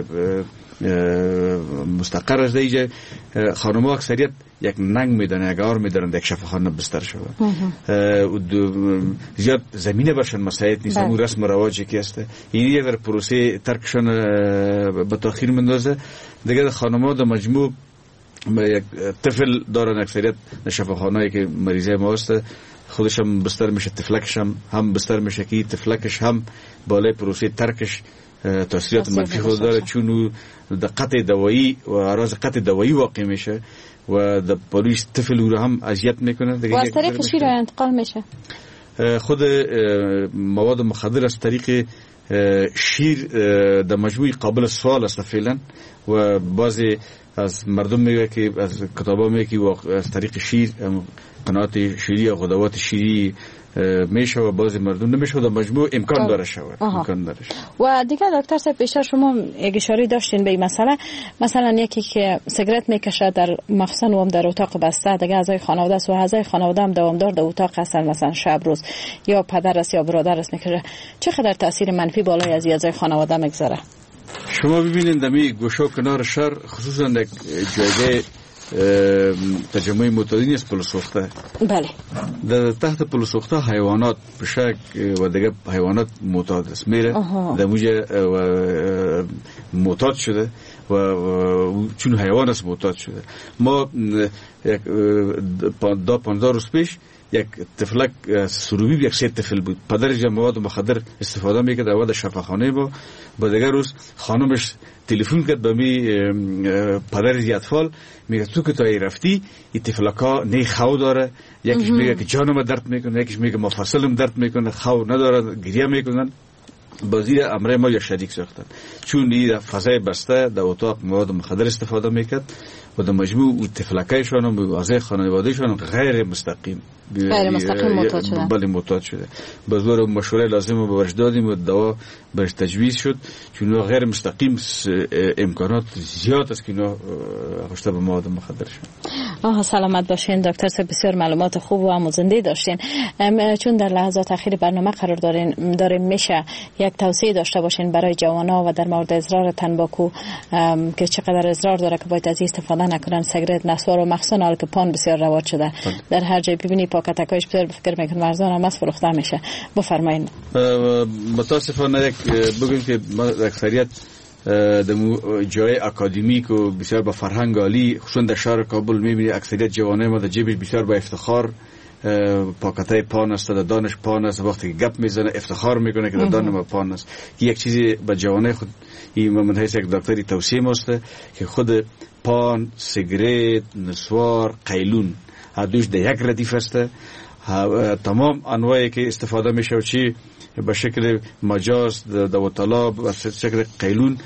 مستقر است دیگه، خانم‌ها اکثریت یک ننگ میدن، یک آر میدارن یک شفاخانه بستر شده و زیاد زمینه برشن مساعد نیست. همون رسم و رواجی که هسته این یک در پروسه ترکشان به تاخیر مندازه دیگه. خانم‌ها در مجموع یک طفل دارن، اکثریت شفاخانه‌ای که مریضه ما هست خودش هم بستر میشه، تفلکش هم بستر میشه که تفلکش هم بالای پروسه ترکش تاثیرات منفی خود داره، چون در قطع دوایی و عراض قطع دوایی واقع میشه و در پالیس طفل رو هم اذیت میکنه. و از طریق چی را انتقال میشه؟ خود مواد مخدر از طریق شیر در مجموعی قابل سوال است فعلا و بعضی از مردم میگه که از کتابا میگه که از طریق شیر قنات شیری یا غدوات شیری میشه و بعضی مردم نمیشه و در مجموع امکان داره شود امکان داره. و دیگه دکتر صاحب بیشتر شما یک اشاره داشتین به این مسئله، مثلا یکی که سیگارت میکشه در مخزن و هم در اتاق بسته، دیگه اعضای خانواده است و اعضای خانواده هم دوامدار در اتاق هستن، مثلا شب روز یا پدر است یا برادر است میکشه، چقدر تاثیر منفی بالای از اعضای خانواده میگذاره؟ شما ببینید دمی گوشه و کنار شهر خصوصا در جایگاه تجمع معتادین است پل سوخته. بله. در تحت پل سوخته حیوانات بشک و دیگه حیوانات معتاد است میره در موجه معتاد شده و چون حیوان است معتاد شده. ما 15 روز پیش یک طفلک سروبی یک 3 طفل بود، پدرش مواد مخدر استفاده میکرد و در شفاخانه با دیگر روز خانمش تلفن کرد به می پدر اطفال میگه تو که تایی رفتی این طفلکا نه خو داره، یکیش میگه که جانم درد میکنه، یکیش میگه مفصلم درد میکنه، خو نداره، گریه میکنن. بازی امر ما یا شریک ساختن چون این فضای بسته در اتاق مواد مخدر استفاده میکرد و در مجموع طفلکایشان و اعضای خانوادهشان غیر مستقیم معتاد شده. بله معتاد شده. به زور مشوره لازم رو برش دادیم و دوا برش تجویز شد چون غیر مستقیم امکانات زیاد است که اینا غشته به مواد مخدر شد. سلامت باشین دکتر صاحب، بسیار معلومات خوب و آموزنده داشتین. چون در لحظات اخیر برنامه قرار داریم میشه یک توصیه داشته باشین برای جوانان و در مورد اضرار تنباکو که چقدر اضرار داره که باید از استفاده نکنن، سیگارت، نسوار و مخصوصا حال که پان بسیار رواج شده در هر جای ببینی پاکتکایش بسیار فکر میکنه مرزان هم از فروخته میشه. بفرمایید. متاسفانه بگویم که اکثریت در جای اکادمیک و بسیار با فرهنگ عالی خصوصا در شهر کابل میبینی اکثریت جوانه ما در جیبش بسیار با افتخار پاکتای پان است، در دانش پان است، وقتی که گپ میزنه افتخار میکنه که در دان ما پان است. یک چیزی به جوانه خود این من حیث یک دکتری توصیه ماسته که خود پان، سیگارت، نسوار، قیلون هر دوش در یک ردیف است. تمام انواعی که استفاده میشه و چی به شکل مجاز در طلا به شکل قیلون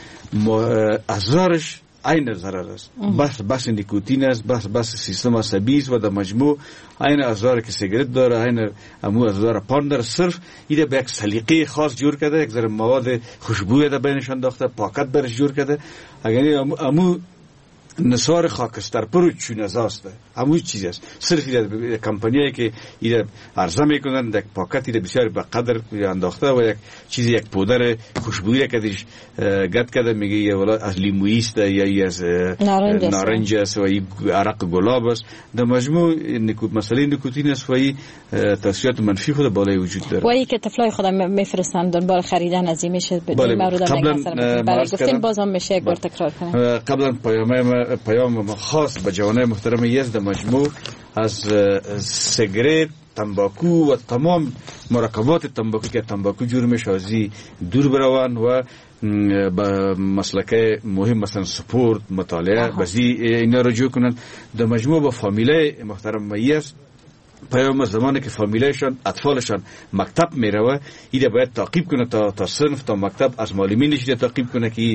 ازارش عین ضرر است. بس نیکوتین است، بس سیستم عصبی است و در مجموع عین ازار که سیگارت داره، عین امو ازار پان داره. صرف ایده به یک سلیقه خاص جور کرده، یک ذره مواد خوشبوی در بینش انداخته، پاکت برش جور کرده. اگر امو نسوار خاکستر پرو چون ازاسته همون چیز است. صرف ایده کمپانیایی که ایده عرضه میکنن یک پاکتی بسیار به قدر انداخته و یک چیزی یک پودر خوشبویی که دیش گت کرده میگه یه ولا از لیمویی است یا از نارنج است و عرق گلاب است. در مجموع مسئله نیکوتین است و این تاثیرات منفی خود بالای وجود داره. و این که طفلای خودم میفرستن دنبال خریدن از این میشه به مورد مثلا برای گفتن بازم میشه یک بار تکرار کنم. قبلا پیام خاص به جوانای محترم است در مجموع از سیگارت، تنباکو و تمام مرکبات تنباکو که تنباکو جور میشه ازی دور بروان و با مسلکه مهم مثلا سپورت، مطالعه بازی اینا رجوع کنن. در مجموع با فامیله محترم است پیام زمانی که فامیلشان اطفالشان مکتب میره ایده باید تعقیب کنه تا صنف تا مکتب از معلمینش تعقیب کنه که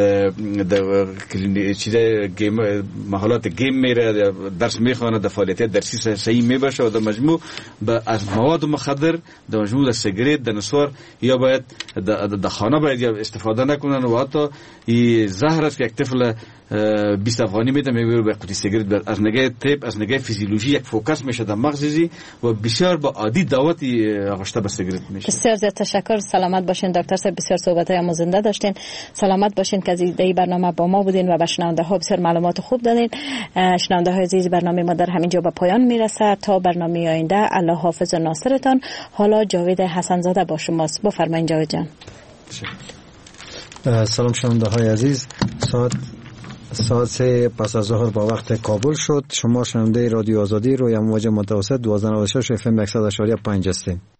در چیزای محلات گیم میره، درس میخوانه، در فعالیت درسی صحیح میباشه و در مجموع از مواد مخدر در مجموع در سیگارت، در نسوار یا باید در خانه باید استفاده نکنن و حتی این زهر است که یک طفل 20 افغانی میده میبره به قوطی سیگارت. از نگاه طب، از نگاه فیزیولوژی یک فوکس میشه در مغزی و بسیار با عادی دعوتی آغشته به سیگارت میشه. بسیار زیاد تشکر. سلامت باشین دکتر صاحب، بسیار صحبت‌های آموزنده داشتین. سلامت باشین که از این برنامه با ما بودین و به شنونده ها بسیار معلومات خوب دادین. شنونده های عزیز، برنامه ما در همین جا به پایان میرسه. تا برنامه آینده، الله حافظ و ناصرتان. حالا جاوید حسن زاده با شماست. بفرمایید جاوید جان. سلام شنونده های عزیز، ساعت 3 پس از ظهر با وقت کابل شد. شما شنونده رادیو آزادی روی امواج متوسط 1296 FM 100.5 هستید.